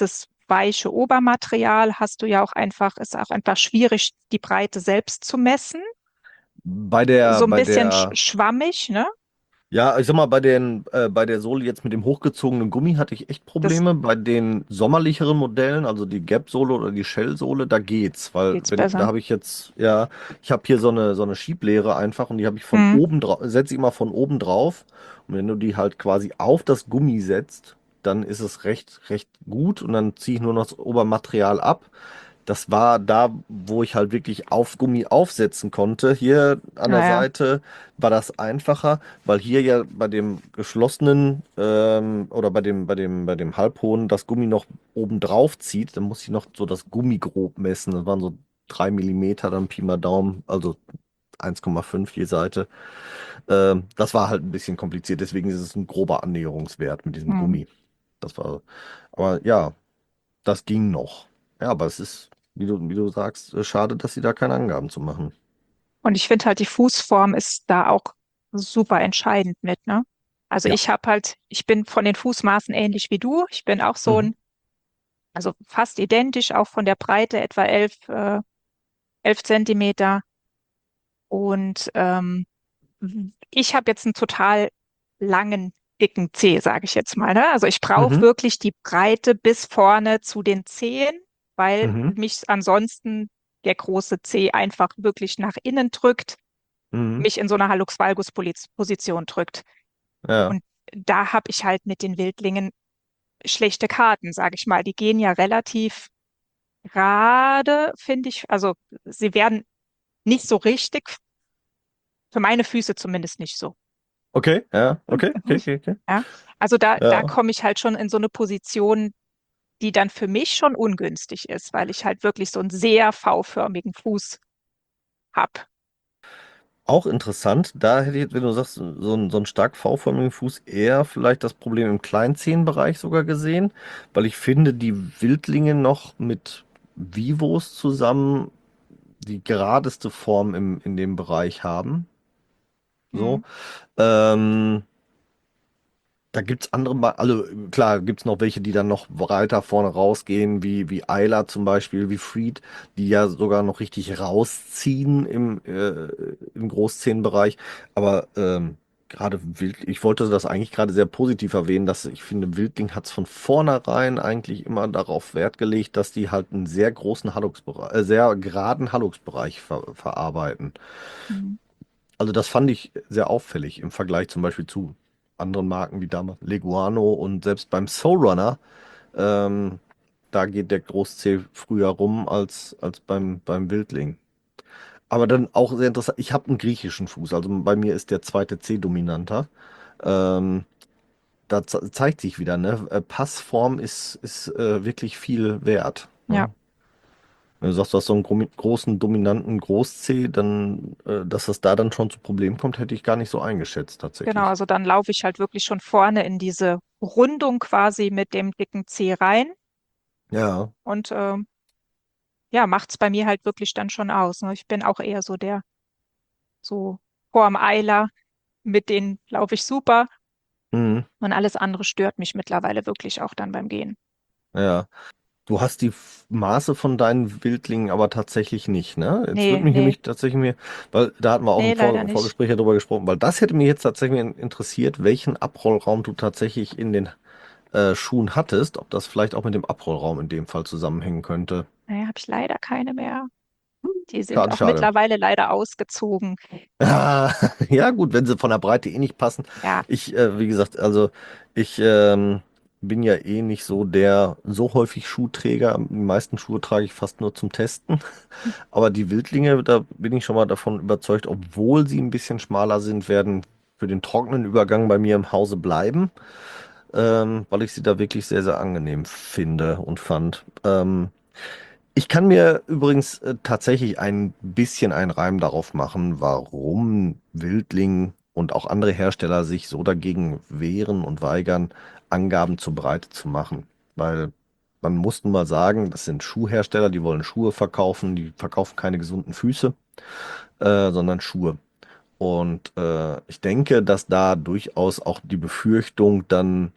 weiche Obermaterial hast du ja auch einfach, ist auch einfach schwierig, die Breite selbst zu messen. Bei der, So ein bei bisschen sch der schwammig, ne? Ja, ich sag mal, bei den, äh, bei der Sohle jetzt mit dem hochgezogenen Gummi hatte ich echt Das Probleme. Bei den sommerlicheren Modellen, also die Gap-Sohle oder die Shell-Sohle, da geht's, weil geht's wenn, da besser. habe ich jetzt, ja, ich habe hier so eine, so eine Schieblehre einfach und die habe ich von Hm, oben drauf, setze ich immer von oben drauf. Und wenn du die halt quasi auf das Gummi setzt, dann ist es recht, recht gut und dann ziehe ich nur noch das Obermaterial ab. Das war da, wo ich halt wirklich auf Gummi aufsetzen konnte. Hier an der naja, Seite war das einfacher, weil hier ja bei dem geschlossenen ähm, oder bei dem, bei dem, bei dem halbhohen das Gummi noch oben drauf zieht. Dann muss ich noch so das Gummi grob messen. Das waren so drei Millimeter, dann Pi mal Daumen, also eins Komma fünf je Seite. Ähm, das war halt ein bisschen kompliziert, deswegen ist es ein grober Annäherungswert mit diesem hm. Gummi. Das war, aber ja, das ging noch. Ja, aber es ist, wie du, wie du sagst, äh, schade, dass sie da keine Angaben zu machen. Und ich finde halt, die Fußform ist da auch super entscheidend mit, ne? Also Ja. ich habe halt, ich bin von den Fußmaßen ähnlich wie du. Ich bin auch so Mhm. ein, also fast identisch, auch von der Breite etwa elf, äh, elf Zentimeter. Und ähm, ich habe jetzt einen total langen, dicken Zeh, sage ich jetzt mal, ne? Also ich brauche Mhm. wirklich die Breite bis vorne zu den Zehen, weil Mhm. mich ansonsten der große Zeh einfach wirklich nach innen drückt, Mhm. mich in so einer Hallux valgus Position drückt. Ja. Und da habe ich halt mit den Wildlingen schlechte Karten, sage ich mal. Die gehen ja relativ gerade, finde ich. Also sie werden nicht so richtig, für meine Füße zumindest nicht so. Okay. Ja. Okay. Okay. Okay. Okay. Ja, also da, da Ja. komme ich halt schon in so eine Position, die dann für mich schon ungünstig ist, weil ich halt wirklich so einen sehr V-förmigen Fuß habe. Auch interessant. Da hätte ich jetzt, wenn du sagst, so ein, so ein stark V-förmigen Fuß, eher vielleicht das Problem im Kleinzehenbereich sogar gesehen, weil ich finde, die Wildlinge noch mit Vivos zusammen die geradeste Form im, in dem Bereich haben. So. Hm. Ähm, Da gibt's andere, Ma- also klar, gibt's noch welche, die dann noch weiter vorne rausgehen, wie, wie Ayla zum Beispiel, wie Freed, die ja sogar noch richtig rausziehen im, äh, im Großzehenbereich. Aber ähm, gerade Wild, ich wollte das eigentlich gerade sehr positiv erwähnen, dass ich finde, Wildling hat's von vornherein eigentlich immer darauf Wert gelegt, dass die halt einen sehr großen Halluxbereich, äh, sehr geraden Halluxbereich ver verarbeiten. Hm. Also das fand ich sehr auffällig im Vergleich zum Beispiel zu anderen Marken wie damals Leguano und selbst beim Soul Runner, ähm, da geht der Großzeh früher rum als, als beim, beim Wildling. Aber dann auch sehr interessant, ich habe einen griechischen Fuß, also bei mir ist der zweite C dominanter. Ähm, Da ze zeigt sich wieder, ne? äh, Passform ist, ist äh, wirklich viel wert. Ja, Ne? Wenn du sagst, du hast so einen gro großen, dominanten Groß-C, dann, äh, dass das da dann schon zu Problemen kommt, hätte ich gar nicht so eingeschätzt, genau. tatsächlich. Also dann laufe ich halt wirklich schon vorne in diese Rundung quasi mit dem dicken Zeh rein Ja. und ähm, ja, macht's bei mir halt wirklich dann schon aus. Ne? Ich bin auch eher so der, so vorm Eiler, mit denen laufe ich super Mhm. und alles andere stört mich mittlerweile wirklich auch dann beim Gehen. Ja. Du hast die F- Maße von deinen Wildlingen aber tatsächlich nicht, ne? Jetzt würde Nee, mich nee, nämlich tatsächlich mir, weil da hatten wir auch nee, im leider Vor nicht. Vorgespräch ja drüber gesprochen, weil das hätte mich jetzt tatsächlich interessiert, welchen Abrollraum du tatsächlich in den äh, Schuhen hattest, ob das vielleicht auch mit dem Abrollraum in dem Fall zusammenhängen könnte. Nee, habe ich leider keine mehr. Die sind Schade, auch schade. mittlerweile leider ausgezogen. Ah, ja, gut, wenn sie von der Breite eh nicht passen. Ja, Ich, äh, wie gesagt, also ich ähm, bin ja eh nicht so der so häufig Schuhträger. Die meisten Schuhe trage ich fast nur zum Testen. Aber die Wildlinge, da bin ich schon mal davon überzeugt, obwohl sie ein bisschen schmaler sind, werden für den trockenen Übergang bei mir im Hause bleiben, ähm, weil ich sie da wirklich sehr, sehr angenehm finde und fand. Ähm, ich kann mir übrigens äh, tatsächlich ein bisschen einen Reim darauf machen, warum Wildling und auch andere Hersteller sich so dagegen wehren und weigern, Angaben zur Breite zu machen. Weil man muss nun mal sagen, das sind Schuhhersteller, die wollen Schuhe verkaufen, die verkaufen keine gesunden Füße, äh, sondern Schuhe. Und äh, ich denke, dass da durchaus auch die Befürchtung dann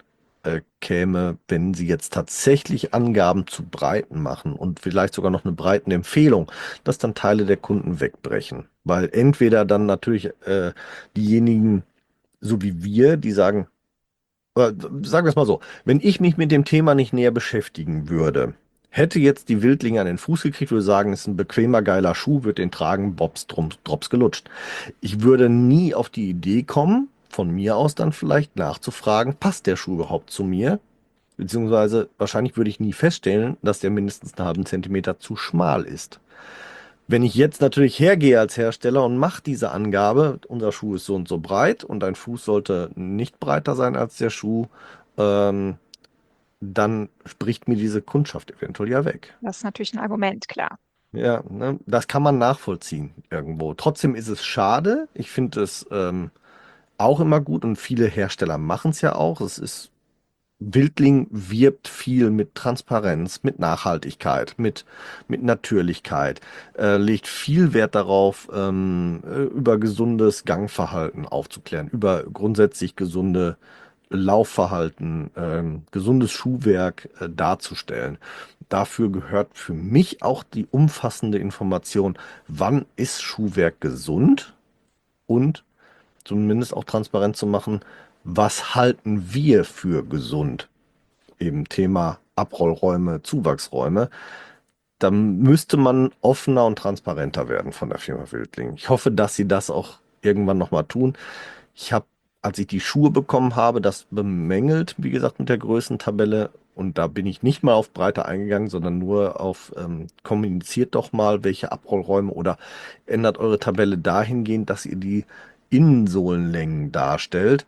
äh, käme, wenn Sie jetzt tatsächlich Angaben zu Breiten machen und vielleicht sogar noch eine Breitenempfehlung, dass dann Teile der Kunden wegbrechen. Weil entweder dann natürlich äh, diejenigen, so wie wir, die sagen, oder sagen wir es mal so, wenn ich mich mit dem Thema nicht näher beschäftigen würde, hätte jetzt die Wildlinge an den Fuß gekriegt, würde sagen, es ist ein bequemer, geiler Schuh, würde den tragen, Bobs, Drops, Drops gelutscht. Ich würde nie auf die Idee kommen, von mir aus dann vielleicht nachzufragen, passt der Schuh überhaupt zu mir? Beziehungsweise wahrscheinlich würde ich nie feststellen, dass der mindestens einen halben Zentimeter zu schmal ist. Wenn ich jetzt natürlich hergehe als Hersteller und mache diese Angabe, unser Schuh ist so und so breit und dein Fuß sollte nicht breiter sein als der Schuh, ähm, dann spricht mir diese Kundschaft eventuell ja weg. Das ist natürlich ein Argument, klar. Ja, ne, das kann man nachvollziehen irgendwo. Trotzdem ist es schade. Ich finde es ähm, auch immer gut und viele Hersteller machen es ja auch. Es ist Wildling wirbt viel mit Transparenz, mit Nachhaltigkeit, mit, mit Natürlichkeit, äh, legt viel Wert darauf, ähm, äh, über gesundes Gangverhalten aufzuklären, über grundsätzlich gesunde Laufverhalten, ähm, gesundes Schuhwerk äh, darzustellen. Dafür gehört für mich auch die umfassende Information, wann ist Schuhwerk gesund und zumindest auch transparent zu machen, was halten wir für gesund? Eben Thema Abrollräume, Zuwachsräume, da müsste man offener und transparenter werden von der Firma Wildling. Ich hoffe, dass sie das auch irgendwann nochmal tun. Ich habe, als ich die Schuhe bekommen habe, das bemängelt, wie gesagt, mit der Größentabelle. Und da bin ich nicht mal auf Breite eingegangen, sondern nur auf ähm, kommuniziert doch mal, welche Abrollräume oder ändert eure Tabelle dahingehend, dass ihr die Innensohlenlängen darstellt.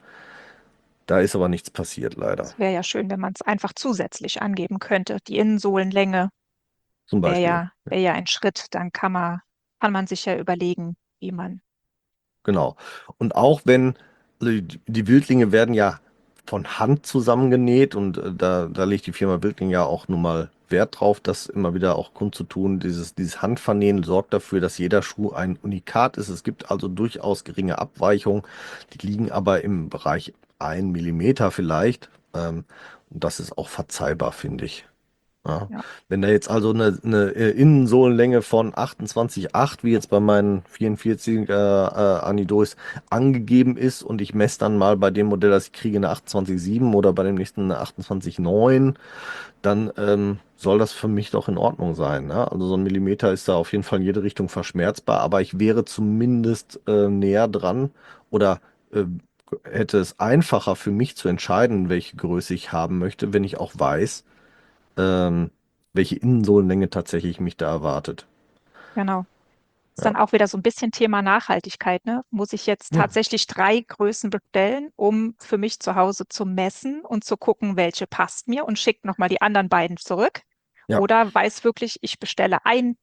Da ist aber nichts passiert, leider. Es wäre ja schön, wenn man es einfach zusätzlich angeben könnte. Die Innensohlenlänge Zum wäre Beispiel. ja, wäre ja ein Schritt. Dann kann man, kann man sich ja überlegen, wie man. Genau. Und auch wenn, also die, die Wildlinge werden ja von Hand zusammengenäht und äh, da, da legt die Firma Wildling ja auch nun mal Wert drauf, das immer wieder auch kundzutun. Dieses, dieses Handvernähen sorgt dafür, dass jeder Schuh ein Unikat ist. Es gibt also durchaus geringe Abweichungen. Die liegen aber im Bereich ein Millimeter vielleicht. Ähm, und das ist auch verzeihbar, finde ich. Ja. Ja, Wenn da jetzt also eine, eine äh, Innensohlenlänge von achtundzwanzig Komma acht, wie jetzt bei meinen vierundvierziger äh, Anidos angegeben ist und ich messe dann mal bei dem Modell, das ich kriege, eine achtundzwanzig Komma sieben oder bei dem nächsten eine achtundzwanzig Komma neun, dann ähm, soll das für mich doch in Ordnung sein. Ne? Also so ein Millimeter ist da auf jeden Fall in jede Richtung verschmerzbar, aber ich wäre zumindest äh, näher dran oder äh, hätte es einfacher für mich zu entscheiden, welche Größe ich haben möchte, wenn ich auch weiß, ähm, welche Innensohlenlänge tatsächlich mich da erwartet. genau. Ist Ja. dann auch wieder so ein bisschen Thema Nachhaltigkeit, ne? Muss ich jetzt Ja. tatsächlich drei Größen bestellen, um für mich zu Hause zu messen und zu gucken, welche passt mir und schickt nochmal die anderen beiden zurück? Ja, Oder weiß wirklich, ich bestelle ein,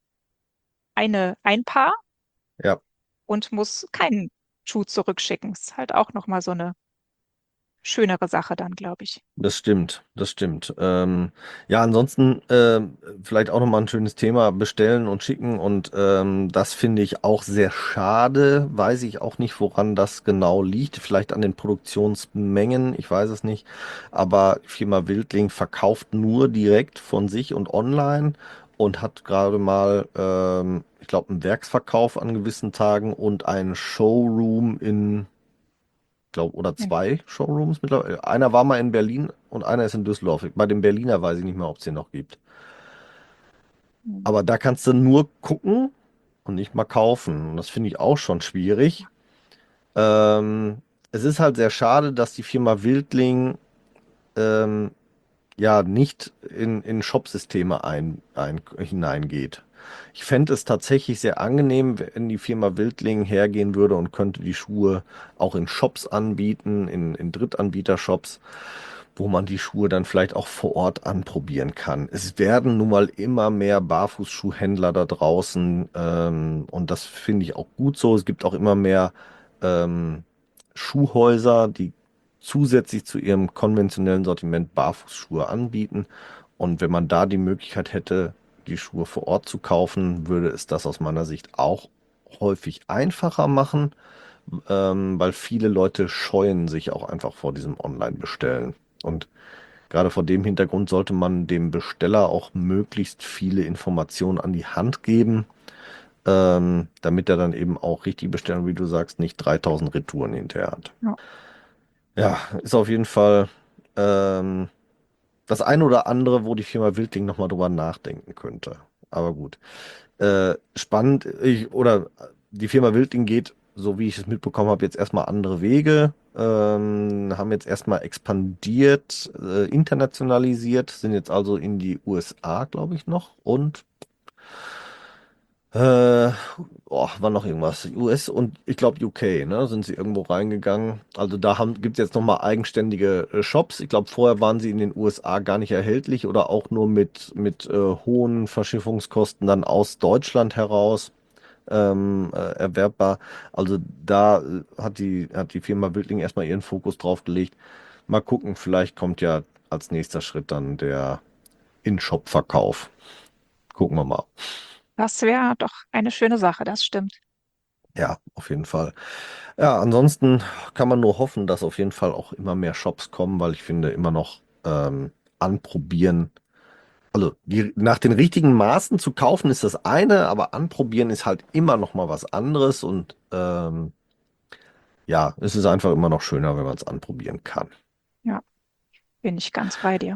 eine, ein Paar ja, und muss keinen Schuh zurückschicken? Ist halt auch nochmal so eine schönere Sache dann, glaube ich. das stimmt, das stimmt. Ähm, ja, ansonsten ähm, vielleicht auch nochmal ein schönes Thema, bestellen und schicken und ähm, das finde ich auch sehr schade. Weiß ich auch nicht, woran das genau liegt. Vielleicht an den Produktionsmengen, ich weiß es nicht. Aber die Firma Wildling verkauft nur direkt von sich und online und hat gerade mal, ähm, ich glaube, einen Werksverkauf an gewissen Tagen und einen Showroom in glaube, oder Ja. zwei Showrooms mittlerweile. Einer war mal in Berlin und einer ist in Düsseldorf. Bei dem Berliner weiß ich nicht mehr, ob es den noch gibt. Aber da kannst du nur gucken und nicht mal kaufen. Und das finde ich auch schon schwierig. Ähm, Es ist halt sehr schade, dass die Firma Wildling ähm, ja nicht in, in Shopsysteme ein, ein, hineingeht. Ich fände es tatsächlich sehr angenehm, wenn die Firma Wildling hergehen würde und könnte die Schuhe auch in Shops anbieten, in, in Drittanbieter-Shops, wo man die Schuhe dann vielleicht auch vor Ort anprobieren kann. Es werden nun mal immer mehr Barfußschuhhändler da draußen ähm, und das finde ich auch gut so. Es gibt auch immer mehr ähm, Schuhhäuser, die zusätzlich zu ihrem konventionellen Sortiment Barfußschuhe anbieten. Und wenn man da die Möglichkeit hätte, die Schuhe vor Ort zu kaufen, würde es das aus meiner Sicht auch häufig einfacher machen, ähm, weil viele Leute scheuen sich auch einfach vor diesem Online-Bestellen. Und gerade vor dem Hintergrund sollte man dem Besteller auch möglichst viele Informationen an die Hand geben, ähm, damit er dann eben auch richtig bestellen, wie du sagst, nicht dreitausend Retouren hinterher hat. Ja. Ja, ist auf jeden Fall ähm, das eine oder andere, wo die Firma Wildling nochmal drüber nachdenken könnte. Aber gut. Äh, spannend, ich, oder die Firma Wildling geht, so wie ich es mitbekommen habe, jetzt erstmal andere Wege, ähm, haben jetzt erstmal expandiert, äh, internationalisiert, sind jetzt also in die U S A, glaube ich, noch und äh, oh, war noch irgendwas. U S und ich glaube U K, ne, sind sie irgendwo reingegangen. Also da haben, gibt es jetzt nochmal eigenständige äh, Shops. Ich glaube, vorher waren sie in den U S A gar nicht erhältlich oder auch nur mit, mit äh, hohen Verschiffungskosten dann aus Deutschland heraus ähm, äh, erwerbbar. Also da äh, hat die, hat die Firma Wildling erstmal ihren Fokus drauf gelegt. Mal gucken, vielleicht kommt ja als nächster Schritt dann der In-Shop-Verkauf. Gucken wir mal. Das wäre doch eine schöne Sache, das stimmt. Ja, auf jeden Fall. Ja, ansonsten kann man nur hoffen, dass auf jeden Fall auch immer mehr Shops kommen, weil ich finde immer noch ähm, anprobieren, also die, nach den richtigen Maßen zu kaufen ist das eine, aber anprobieren ist halt immer noch mal was anderes und ähm, ja, es ist einfach immer noch schöner, wenn man es anprobieren kann. Ja, bin ich ganz bei dir.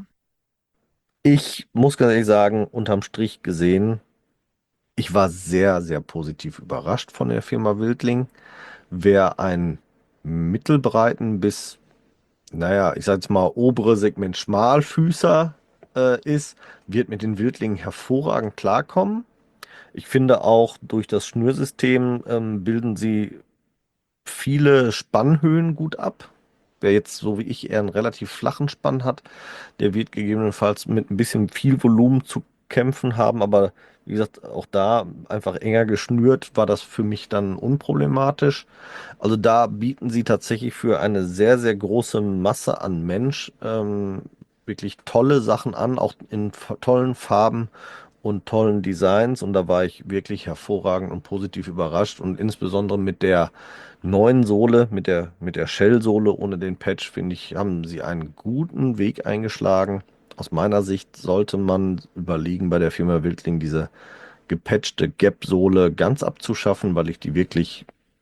Ich muss ganz ehrlich sagen, unterm Strich gesehen, ich war sehr, sehr positiv überrascht von der Firma Wildling. Wer einen mittelbreiten bis naja, ich sag jetzt mal, obere Segment Schmalfüßer äh, ist, wird mit den Wildlingen hervorragend klarkommen. Ich finde auch durch das Schnürsystem ähm, bilden sie viele Spannhöhen gut ab. Wer jetzt so wie ich eher einen relativ flachen Spann hat, der wird gegebenenfalls mit ein bisschen viel Volumen zu kämpfen haben, aber wie gesagt, auch da einfach enger geschnürt war das für mich dann unproblematisch. Also da bieten sie tatsächlich für eine sehr, sehr große Masse an Mensch ähm, wirklich tolle Sachen an, auch in f- tollen Farben und tollen Designs. Und da war ich wirklich hervorragend und positiv überrascht. Und insbesondere mit der neuen Sohle, mit der, mit der Shell-Sohle ohne den Patch, finde ich, haben sie einen guten Weg eingeschlagen. Aus meiner Sicht sollte man überlegen, bei der Firma Wildling diese gepatchte Gap-Sohle ganz abzuschaffen, weil ich die wirklich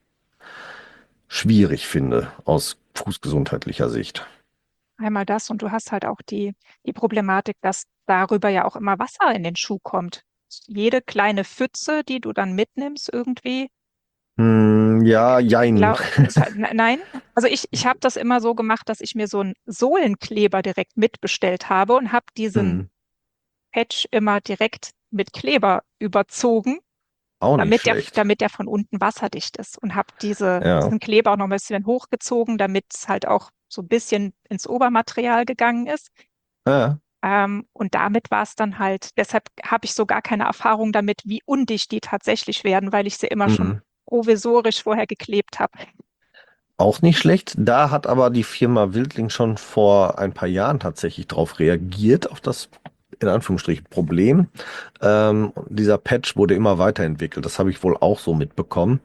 schwierig finde aus fußgesundheitlicher Sicht. Einmal das und du hast halt auch die, die Problematik, dass darüber ja auch immer Wasser in den Schuh kommt. Jede kleine Pfütze, die du dann mitnimmst irgendwie, Hm, ja, jein. glau- ka- ne- nein. Also ich, ich habe das immer so gemacht, dass ich mir so einen Sohlenkleber direkt mitbestellt habe und habe diesen Hm, Patch immer direkt mit Kleber überzogen, auch nicht damit der, schlecht. damit der von unten wasserdicht ist und habe diese, Ja. diesen Kleber auch noch ein bisschen hochgezogen, damit es halt auch so ein bisschen ins Obermaterial gegangen ist. Ja. Ähm, und damit war es dann halt, deshalb habe ich so gar keine Erfahrung damit, wie undicht die tatsächlich werden, weil ich sie immer schon Mhm. provisorisch vorher geklebt habe. Auch nicht schlecht. Da hat aber die Firma Wildling schon vor ein paar Jahren tatsächlich darauf reagiert, auf das in Anführungsstrichen Problem. Ähm, dieser Patch wurde immer weiterentwickelt. Das habe ich wohl auch so mitbekommen.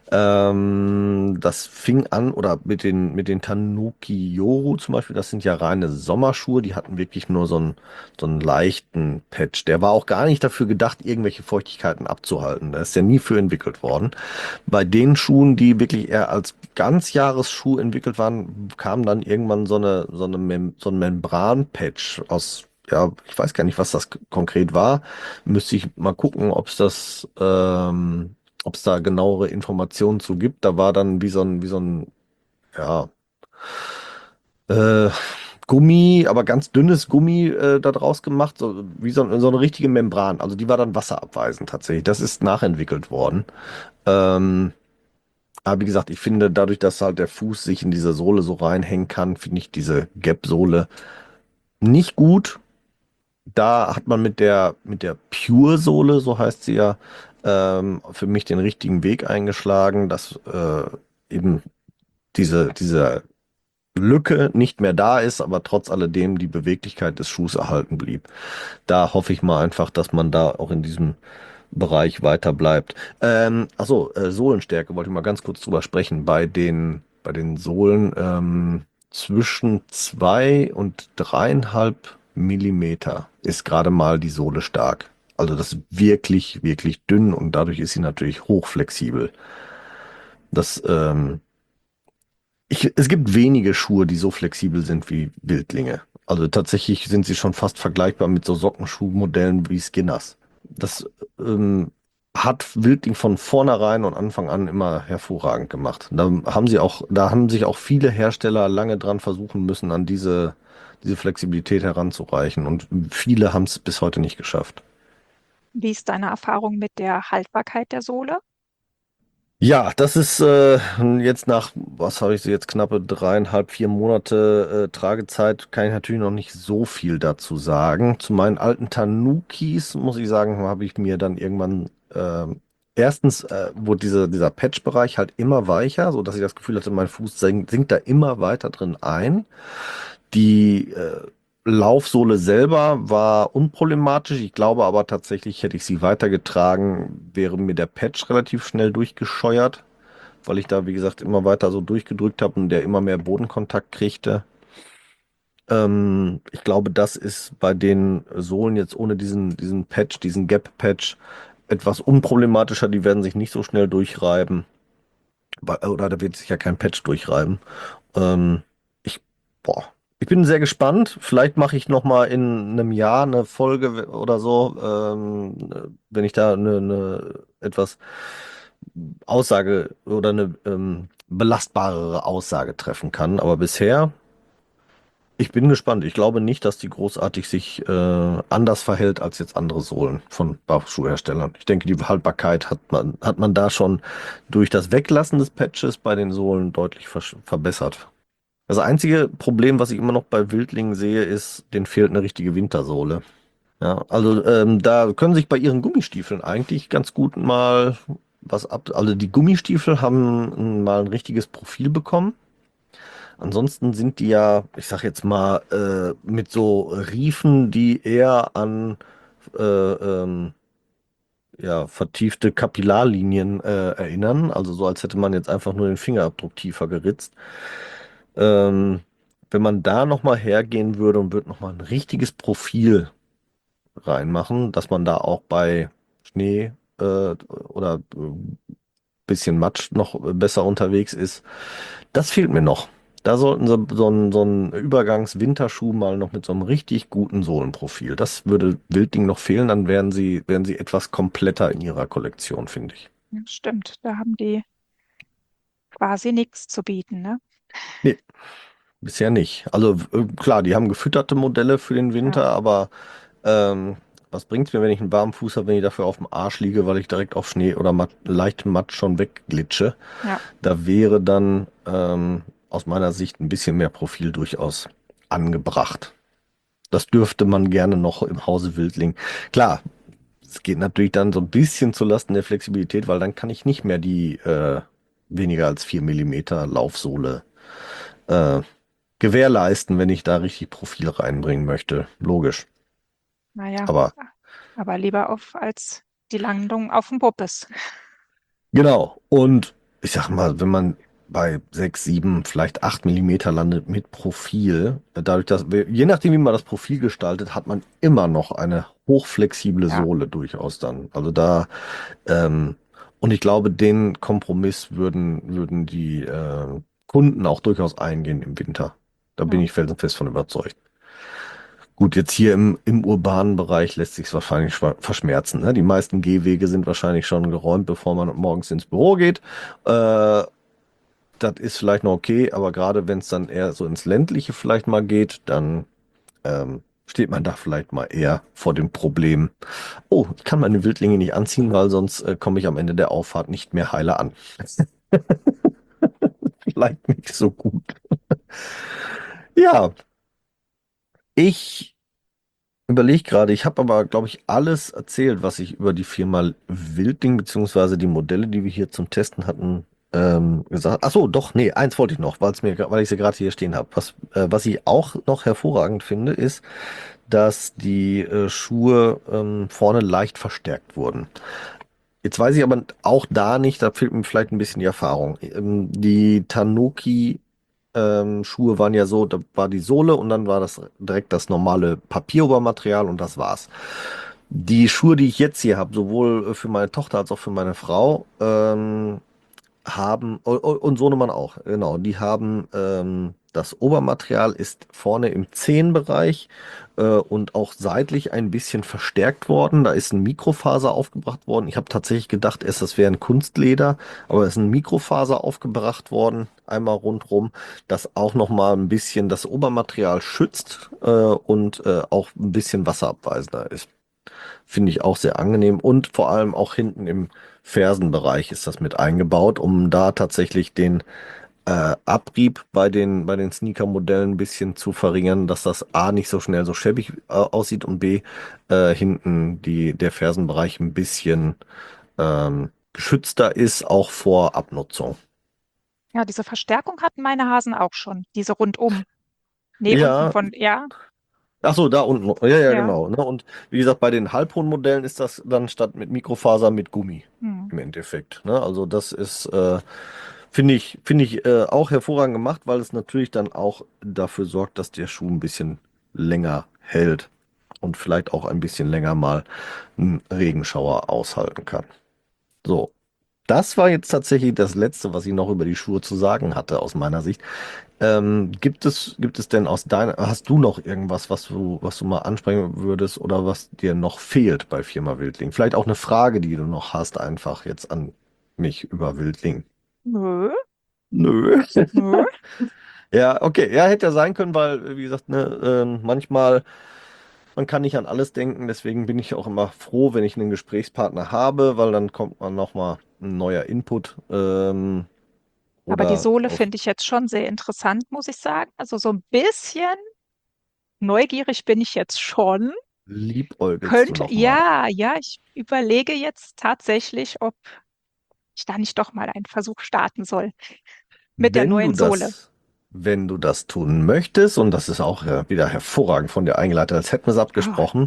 Ähm, das fing an, oder mit den, mit den Tanuki Yoru zum Beispiel, das sind ja reine Sommerschuhe, die hatten wirklich nur so einen, so einen leichten Patch. Der war auch gar nicht dafür gedacht, irgendwelche Feuchtigkeiten abzuhalten. Da ist ja nie für entwickelt worden. Bei den Schuhen, die wirklich eher als Ganzjahresschuh entwickelt waren, kam dann irgendwann so eine, so eine Mem so ein Membran-Patch aus, ja, ich weiß gar nicht, was das k- konkret war. Müsste ich mal gucken, ob es das, ähm, ob es da genauere Informationen zu gibt. Da war dann wie so ein, wie so ein, ja, äh, Gummi, aber ganz dünnes Gummi äh, da draus gemacht, so wie so, so eine richtige Membran. Also die war dann wasserabweisend tatsächlich. Das ist nachentwickelt worden. Ähm, Aber wie gesagt, ich finde, dadurch, dass halt der Fuß sich in diese Sohle so reinhängen kann, finde ich diese Gap-Sohle nicht gut. Da hat man mit der, mit der Pure-Sohle, so heißt sie ja, ähm, für mich den richtigen Weg eingeschlagen, dass äh, eben diese, diese Lücke nicht mehr da ist, aber trotz alledem die Beweglichkeit des Schuhs erhalten blieb. Da hoffe ich mal einfach, dass man da auch in diesem Bereich weiter bleibt. Ähm, achso, äh, Sohlenstärke wollte ich mal ganz kurz drüber sprechen. Bei den, bei den Sohlen, ähm, zwischen zwei und dreieinhalb Millimeter ist gerade mal die Sohle stark. Also das ist wirklich, wirklich dünn und dadurch ist sie natürlich hochflexibel. Das, ähm, ich, es gibt wenige Schuhe, die so flexibel sind wie Wildlinge. Also tatsächlich sind sie schon fast vergleichbar mit so Sockenschuhmodellen wie Skinners. Das ähm, hat Wildling von vornherein und Anfang an immer hervorragend gemacht. Da haben sie auch, da haben sich auch viele Hersteller lange dran versuchen müssen, an diese, diese Flexibilität heranzureichen. Und viele haben es bis heute nicht geschafft. Wie ist deine Erfahrung mit der Haltbarkeit der Sohle? Ja, das ist äh, jetzt nach, was habe ich so jetzt, knappe dreieinhalb, vier Monate äh, Tragezeit, kann ich natürlich noch nicht so viel dazu sagen. Zu meinen alten Tanukis, muss ich sagen, habe ich mir dann irgendwann, ähm, erstens äh, wurde diese, dieser Patch-Bereich halt immer weicher, so dass ich das Gefühl hatte, mein Fuß sinkt, sinkt da immer weiter drin ein. Die äh, Laufsohle selber war unproblematisch. Ich glaube aber tatsächlich, hätte ich sie weitergetragen, wäre mir der Patch relativ schnell durchgescheuert, weil ich da, wie gesagt, immer weiter so durchgedrückt habe und der immer mehr Bodenkontakt kriegte. Ähm, ich glaube, das ist bei den Sohlen jetzt ohne diesen, diesen Patch, diesen Gap-Patch, etwas unproblematischer. Die werden sich nicht so schnell durchreiben. Weil- Oder da wird sich ja kein Patch durchreiben. Ähm, ich, boah, ich bin sehr gespannt. Vielleicht mache ich noch mal in einem Jahr eine Folge oder so, ähm, wenn ich da eine, eine etwas Aussage oder eine ähm, belastbarere Aussage treffen kann. Aber bisher, ich bin gespannt. Ich glaube nicht, dass die großartig sich äh, anders verhält als jetzt andere Sohlen von Barfußschuhherstellern. Ich denke, die Haltbarkeit hat man, hat man da schon durch das Weglassen des Patches bei den Sohlen deutlich versch- verbessert. Das einzige Problem, was ich immer noch bei Wildlingen sehe, ist, denen fehlt eine richtige Wintersohle. Ja, also ähm, da können sich bei ihren Gummistiefeln eigentlich ganz gut mal was ab. Also die Gummistiefel haben mal ein richtiges Profil bekommen. Ansonsten sind die ja, ich sag jetzt mal, äh, mit so Riefen, die eher an äh, ähm, ja, vertiefte Kapillarlinien äh, erinnern. Also so, als hätte man jetzt einfach nur den Fingerabdruck tiefer geritzt. Ähm, Wenn man da nochmal hergehen würde und würde nochmal ein richtiges Profil reinmachen, dass man da auch bei Schnee äh, oder ein bisschen Matsch noch besser unterwegs ist, das fehlt mir noch. Da sollten sie so einen, so einen Übergangs-Winterschuh mal noch mit so einem richtig guten Sohlenprofil. Das würde Wildling noch fehlen, dann wären sie, wären sie etwas kompletter in ihrer Kollektion, finde ich. Ja, stimmt, da haben die quasi nichts zu bieten, ne? Nee, bisher nicht. Also äh, klar, die haben gefütterte Modelle für den Ja, Winter, aber ähm, was bringt's mir, wenn ich einen warmen Fuß habe, wenn ich dafür auf dem Arsch liege, weil ich direkt auf Schnee oder Matt, leichtem Matsch schon wegglitsche? ja, Da wäre dann ähm, aus meiner Sicht ein bisschen mehr Profil durchaus angebracht. Das dürfte man gerne noch im Hause Wildling. Klar, es geht natürlich dann so ein bisschen zulasten der Flexibilität, weil dann kann ich nicht mehr die äh, weniger als vier Millimeter Laufsohle äh, gewährleisten, wenn ich da richtig Profil reinbringen möchte. Logisch. naja, Aber aber lieber auf als die Landung auf dem Puppes. genau. Und ich sag mal, wenn man bei sechs, sieben, vielleicht acht Millimeter landet mit Profil, dadurch, dass wir, je nachdem, wie man das Profil gestaltet, hat man immer noch eine hochflexible Ja, Sohle durchaus dann. Also da, ähm, und ich glaube, den Kompromiss würden, würden die äh, Kunden auch durchaus eingehen im Winter. Da bin ja, ich felsenfest von überzeugt. Gut, jetzt hier im, im urbanen Bereich lässt sich es wahrscheinlich schwa- verschmerzen. Ne? Die meisten Gehwege sind wahrscheinlich schon geräumt, bevor man morgens ins Büro geht. Äh, Das ist vielleicht noch okay, aber gerade wenn es dann eher so ins Ländliche vielleicht mal geht, dann ähm, steht man da vielleicht mal eher vor dem Problem. Oh, ich kann meine Wildlinge nicht anziehen, weil sonst äh, komme ich am Ende der Auffahrt nicht mehr heile an. Vielleicht nicht so gut. Ja, ich überlege gerade, ich habe aber, glaube ich, alles erzählt, was ich über die Firma Wildling beziehungsweise die Modelle, die wir hier zum Testen hatten, ähm, gesagt. Ach so, doch, nee, eins wollte ich noch, weil es mir, gra- weil ich sie gerade hier stehen habe. Was, äh, was ich auch noch hervorragend finde, ist, dass die äh, Schuhe ähm, vorne leicht verstärkt wurden. Jetzt weiß ich aber auch da nicht, da fehlt mir vielleicht ein bisschen die Erfahrung. Ähm, die Tanuki ähm, Schuhe waren ja so, da war die Sohle und dann war das direkt das normale Papierobermaterial und das war's. Die Schuhe, die ich jetzt hier habe, sowohl für meine Tochter als auch für meine Frau, ähm, haben, o- o- und Sohnemann auch, genau, die haben, ähm, das Obermaterial ist vorne im Zehenbereich äh, und auch seitlich ein bisschen verstärkt worden. Da ist ein Mikrofaser aufgebracht worden. Ich habe tatsächlich gedacht, erst das wäre ein Kunstleder, aber es ist ein Mikrofaser aufgebracht worden, einmal rundrum, das auch nochmal ein bisschen das Obermaterial schützt äh, und äh, auch ein bisschen wasserabweisender ist. Finde ich auch sehr angenehm und vor allem auch hinten im Fersenbereich ist das mit eingebaut, um da tatsächlich den äh, Abrieb bei den, bei den Sneaker-Modellen ein bisschen zu verringern, dass das A nicht so schnell so schäbig äh, aussieht und B äh, hinten die, der Fersenbereich ein bisschen ähm, geschützter ist, auch vor Abnutzung. Ja, diese Verstärkung hatten meine Hasen auch schon. Diese rundum. Nee, unten Ja, von, ja, ach so, da unten. Ja, ja, ja. genau. Ne? Und wie gesagt, bei den halbhohen Modellen ist das dann statt mit Mikrofaser mit Gummi Hm. im Endeffekt. Ne? Also das ist, äh, finde ich, finde ich äh, auch hervorragend gemacht, weil es natürlich dann auch dafür sorgt, dass der Schuh ein bisschen länger hält und vielleicht auch ein bisschen länger mal einen Regenschauer aushalten kann. So, das war jetzt tatsächlich das Letzte, was ich noch über die Schuhe zu sagen hatte, aus meiner Sicht. Ähm, gibt es, gibt es denn aus deiner, hast du noch irgendwas, was du, was du mal ansprechen würdest oder was dir noch fehlt bei Firma Wildling? Vielleicht auch eine Frage, die du noch hast, einfach jetzt an mich über Wildling. Nö, Nö. nö. Ja, okay. Ja, hätte ja sein können, weil, wie gesagt, ne, ähm, manchmal, man kann nicht an alles denken, deswegen bin ich auch immer froh, wenn ich einen Gesprächspartner habe, weil dann kommt man nochmal ein neuer Input, ähm, Aber die oder Sohle auf finde ich jetzt schon sehr interessant, muss ich sagen. Also so ein bisschen neugierig bin ich jetzt schon. liebäugelst du Könnte, nochmal. ja, ja, ich überlege jetzt tatsächlich, ob ich da nicht doch mal einen Versuch starten soll mit der Wenn du neuen Sohle. das, wenn du das tun möchtest, und das ist auch äh, wieder hervorragend von dir eingeleitet, als hätten wir es Oh, abgesprochen,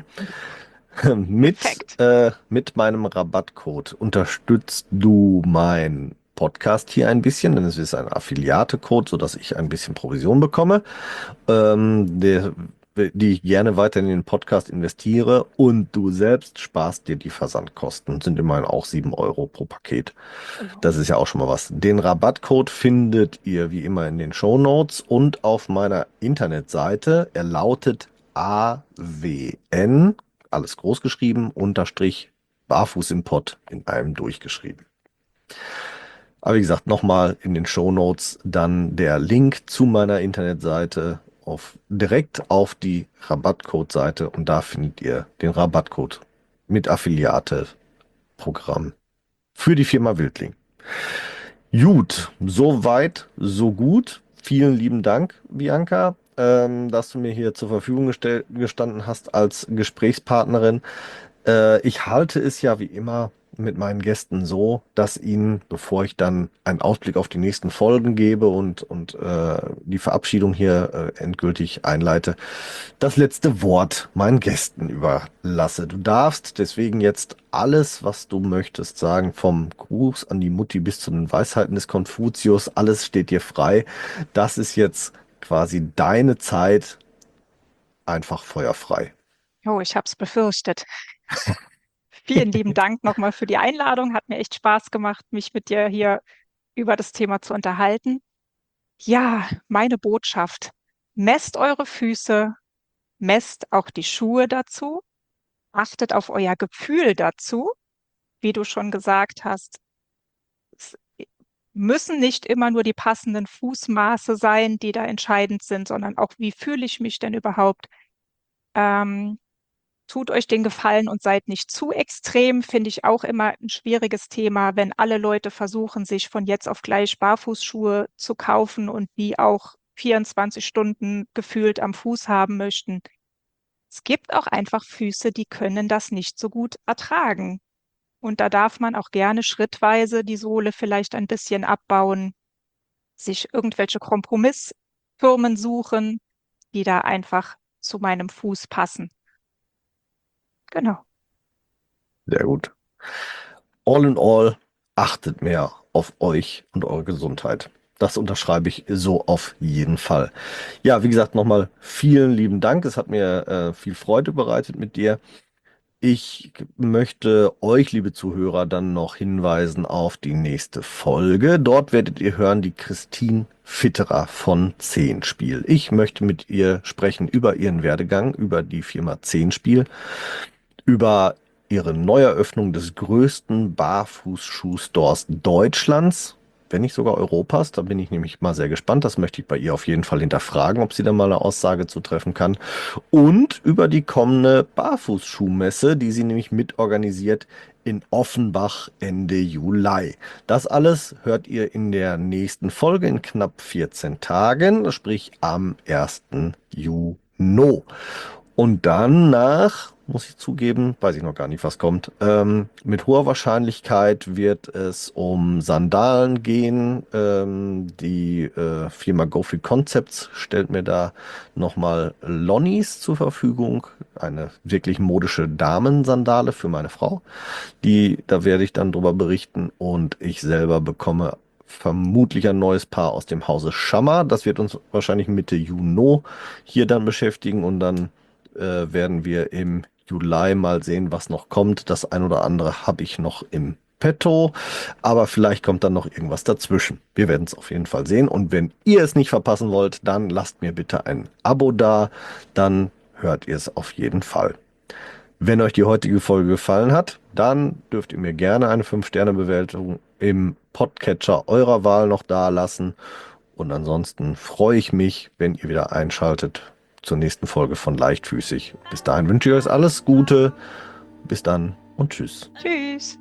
mit, perfekt. äh, mit meinem Rabattcode unterstützt du mein Podcast hier ein bisschen, denn es ist ein Affiliate-Code, sodass ich ein bisschen Provision bekomme, ähm, der, die ich gerne weiter in den Podcast investiere und du selbst sparst dir die Versandkosten, sind immerhin auch sieben Euro pro Paket. Oh. Das ist ja auch schon mal was. Den Rabattcode findet ihr wie immer in den Shownotes und auf meiner Internetseite. Er lautet A W N, alles groß geschrieben, Unterstrich Barfuß im Pott in einem durchgeschrieben. Aber wie gesagt, nochmal in den Shownotes dann der Link zu meiner Internetseite auf, direkt auf die Rabattcode-Seite und da findet ihr den Rabattcode mit Affiliate-Programm für die Firma Wildling. Gut, so weit, so gut. Vielen lieben Dank, Bianca, ähm, dass du mir hier zur Verfügung gestell- gestanden hast als Gesprächspartnerin. Äh, ich halte es ja wie immer mit meinen Gästen so, dass ihnen, bevor ich dann einen Ausblick auf die nächsten Folgen gebe und, und äh, die Verabschiedung hier äh, endgültig einleite, das letzte Wort meinen Gästen überlasse. Du darfst deswegen jetzt alles, was du möchtest, sagen, vom Gruß an die Mutti bis zu den Weisheiten des Konfuzius, alles steht dir frei. Das ist jetzt quasi deine Zeit, einfach feuerfrei. Oh, ich habe es befürchtet. Vielen lieben Dank nochmal für die Einladung. Hat mir echt Spaß gemacht, mich mit dir hier über das Thema zu unterhalten. Ja, meine Botschaft. Messt eure Füße, messt auch die Schuhe dazu, achtet auf euer Gefühl dazu. Wie du schon gesagt hast, es müssen nicht immer nur die passenden Fußmaße sein, die da entscheidend sind, sondern auch, wie fühle ich mich denn überhaupt? Ähm, Tut euch den Gefallen und seid nicht zu extrem, finde ich auch immer ein schwieriges Thema, wenn alle Leute versuchen, sich von jetzt auf gleich Barfußschuhe zu kaufen und die auch vierundzwanzig Stunden gefühlt am Fuß haben möchten. Es gibt auch einfach Füße, die können das nicht so gut ertragen. Und da darf man auch gerne schrittweise die Sohle vielleicht ein bisschen abbauen, sich irgendwelche Kompromissfirmen suchen, die da einfach zu meinem Fuß passen. Genau. Sehr gut. All in all, achtet mehr auf euch und eure Gesundheit. Das unterschreibe ich so auf jeden Fall. Ja, wie gesagt, nochmal vielen lieben Dank. Es hat mir äh, viel Freude bereitet mit dir. Ich möchte euch, liebe Zuhörer, dann noch hinweisen auf die nächste Folge. Dort werdet ihr hören die Christine Fitterer von Zehnspiel. Ich möchte mit ihr sprechen über ihren Werdegang, über die Firma Zehnspiel, über ihre Neueröffnung des größten Barfußschuhstores Deutschlands, wenn nicht sogar Europas. Da bin ich nämlich mal sehr gespannt. Das möchte ich bei ihr auf jeden Fall hinterfragen, ob sie da mal eine Aussage zu treffen kann. Und über die kommende Barfußschuhmesse, die sie nämlich mitorganisiert in Offenbach Ende Juli. Das alles hört ihr in der nächsten Folge in knapp vierzehn Tagen, sprich am ersten Juni. Und danach, muss ich zugeben, weiß ich noch gar nicht, was kommt. Ähm, mit hoher Wahrscheinlichkeit wird es um Sandalen gehen. Ähm, die äh, Firma Go Free Concepts stellt mir da nochmal Lonnies zur Verfügung. Eine wirklich modische Damensandale für meine Frau. Die, da werde ich dann drüber berichten. Und ich selber bekomme vermutlich ein neues Paar aus dem Hause Schammer. Das wird uns wahrscheinlich Mitte Juni hier dann beschäftigen und dann äh, werden wir im Juli mal sehen, was noch kommt. Das ein oder andere habe ich noch im Petto, aber vielleicht kommt dann noch irgendwas dazwischen. Wir werden es auf jeden Fall sehen und wenn ihr es nicht verpassen wollt, dann lasst mir bitte ein Abo da, dann hört ihr es auf jeden Fall. Wenn euch die heutige Folge gefallen hat, dann dürft ihr mir gerne eine fünf Sterne Bewertung im Podcatcher eurer Wahl noch da lassen. Und ansonsten freue ich mich, wenn ihr wieder einschaltet zur nächsten Folge von Leichtfüßig. Bis dahin wünsche ich euch alles Gute. Bis dann und tschüss. Tschüss.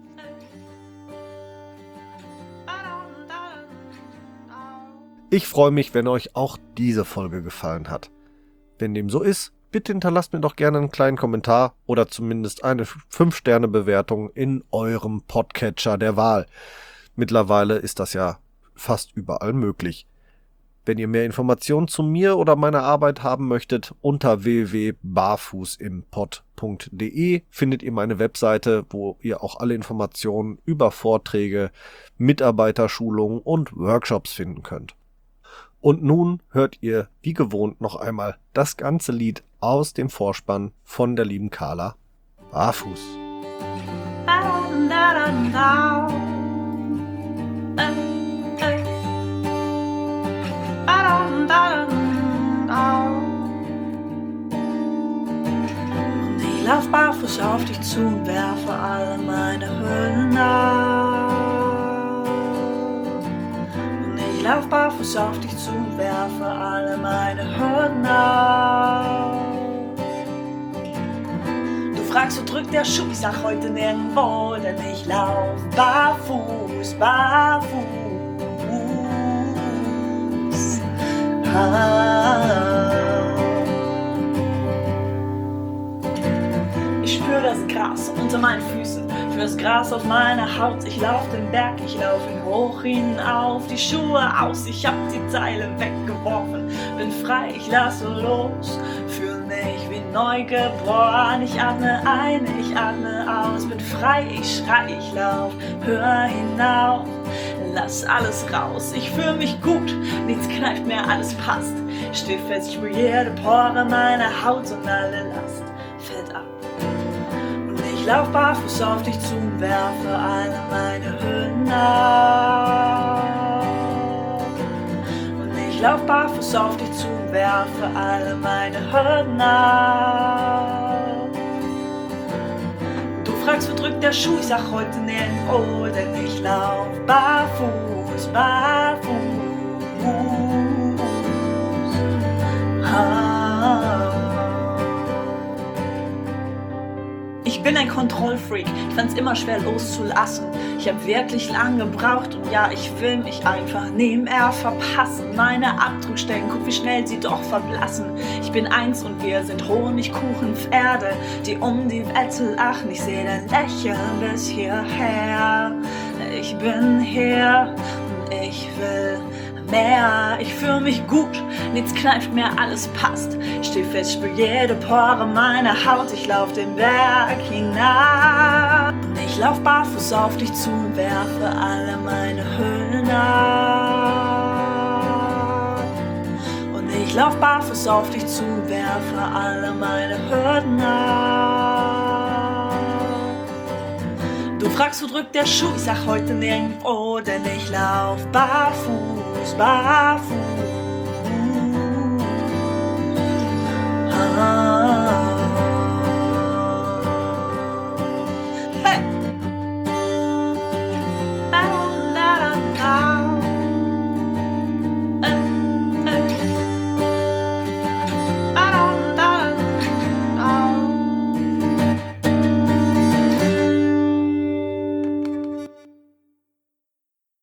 Ich freue mich, wenn euch auch diese Folge gefallen hat. Wenn dem so ist, bitte hinterlasst mir doch gerne einen kleinen Kommentar oder zumindest eine fünf Sterne Bewertung in eurem Podcatcher der Wahl. Mittlerweile ist das ja fast überall möglich. Wenn ihr mehr Informationen zu mir oder meiner Arbeit haben möchtet, unter w w w punkt barfußimpod punkt de findet ihr meine Webseite, wo ihr auch alle Informationen über Vorträge, Mitarbeiterschulungen und Workshops finden könnt. Und nun hört ihr wie gewohnt noch einmal das ganze Lied aus dem Vorspann von der lieben Carla Barfuß. Und ich lauf barfuß auf dich zu und werfe alle meine Hüllen auf. Und ich lauf barfuß auf dich zu und werfe alle meine Hürden auf. Du fragst, wo drückt der Schuh? Ich sag heute nirgendwo, denn ich lauf barfuß, barfuß. Ich spür das Gras unter meinen Füßen, für das Gras auf meiner Haut. Ich lauf den Berg, ich lauf ihn hoch hinauf, die Schuhe aus, ich hab die Teile weggeworfen. Bin frei, ich lasse los, fühl mich wie neu geboren. Ich atme ein, ich atme aus, bin frei, ich schrei, ich lauf, hör hinauf. Lass alles raus, ich fühl mich gut, nichts kneift mehr, alles passt. Steh fest, ich spür jede Pore meiner Haut und alle Last fällt ab. Und ich lauf barfuß auf dich zu und werfe alle meine Hüllen auf. Und ich lauf barfuß auf dich zu und werfe alle meine Hürden auf. Du fragst, wo drückt der Schuh? Ich sag heute nirgendwo, denn ich lauf barfuß, barfuß. Ah. Ich bin ein Kontrollfreak, ich fand's immer schwer loszulassen. Ich hab wirklich lang gebraucht und ja, ich will mich einfach nebenher verpassen. Meine Abdruckstellen, guck wie schnell sie doch verblassen. Ich bin eins und wir sind Honigkuchenpferde, die um die Welt lachen. Ich seh dein Lächeln bis hierher. Ich bin hier und ich will mehr. Ich fühl mich gut, nichts kneift mehr, alles passt. Steh fest, spür jede Pore meiner Haut. Ich lauf den Berg hinab. Und ich lauf barfuß auf dich zu und werfe alle meine Hüllen auf. lauf barfuß auf dich zu, werfe alle meine Hürden ab. Du fragst, wo drückt der Schuh? Ich sag heute nirgendwo, denn ich lauf barfuß, barfuß.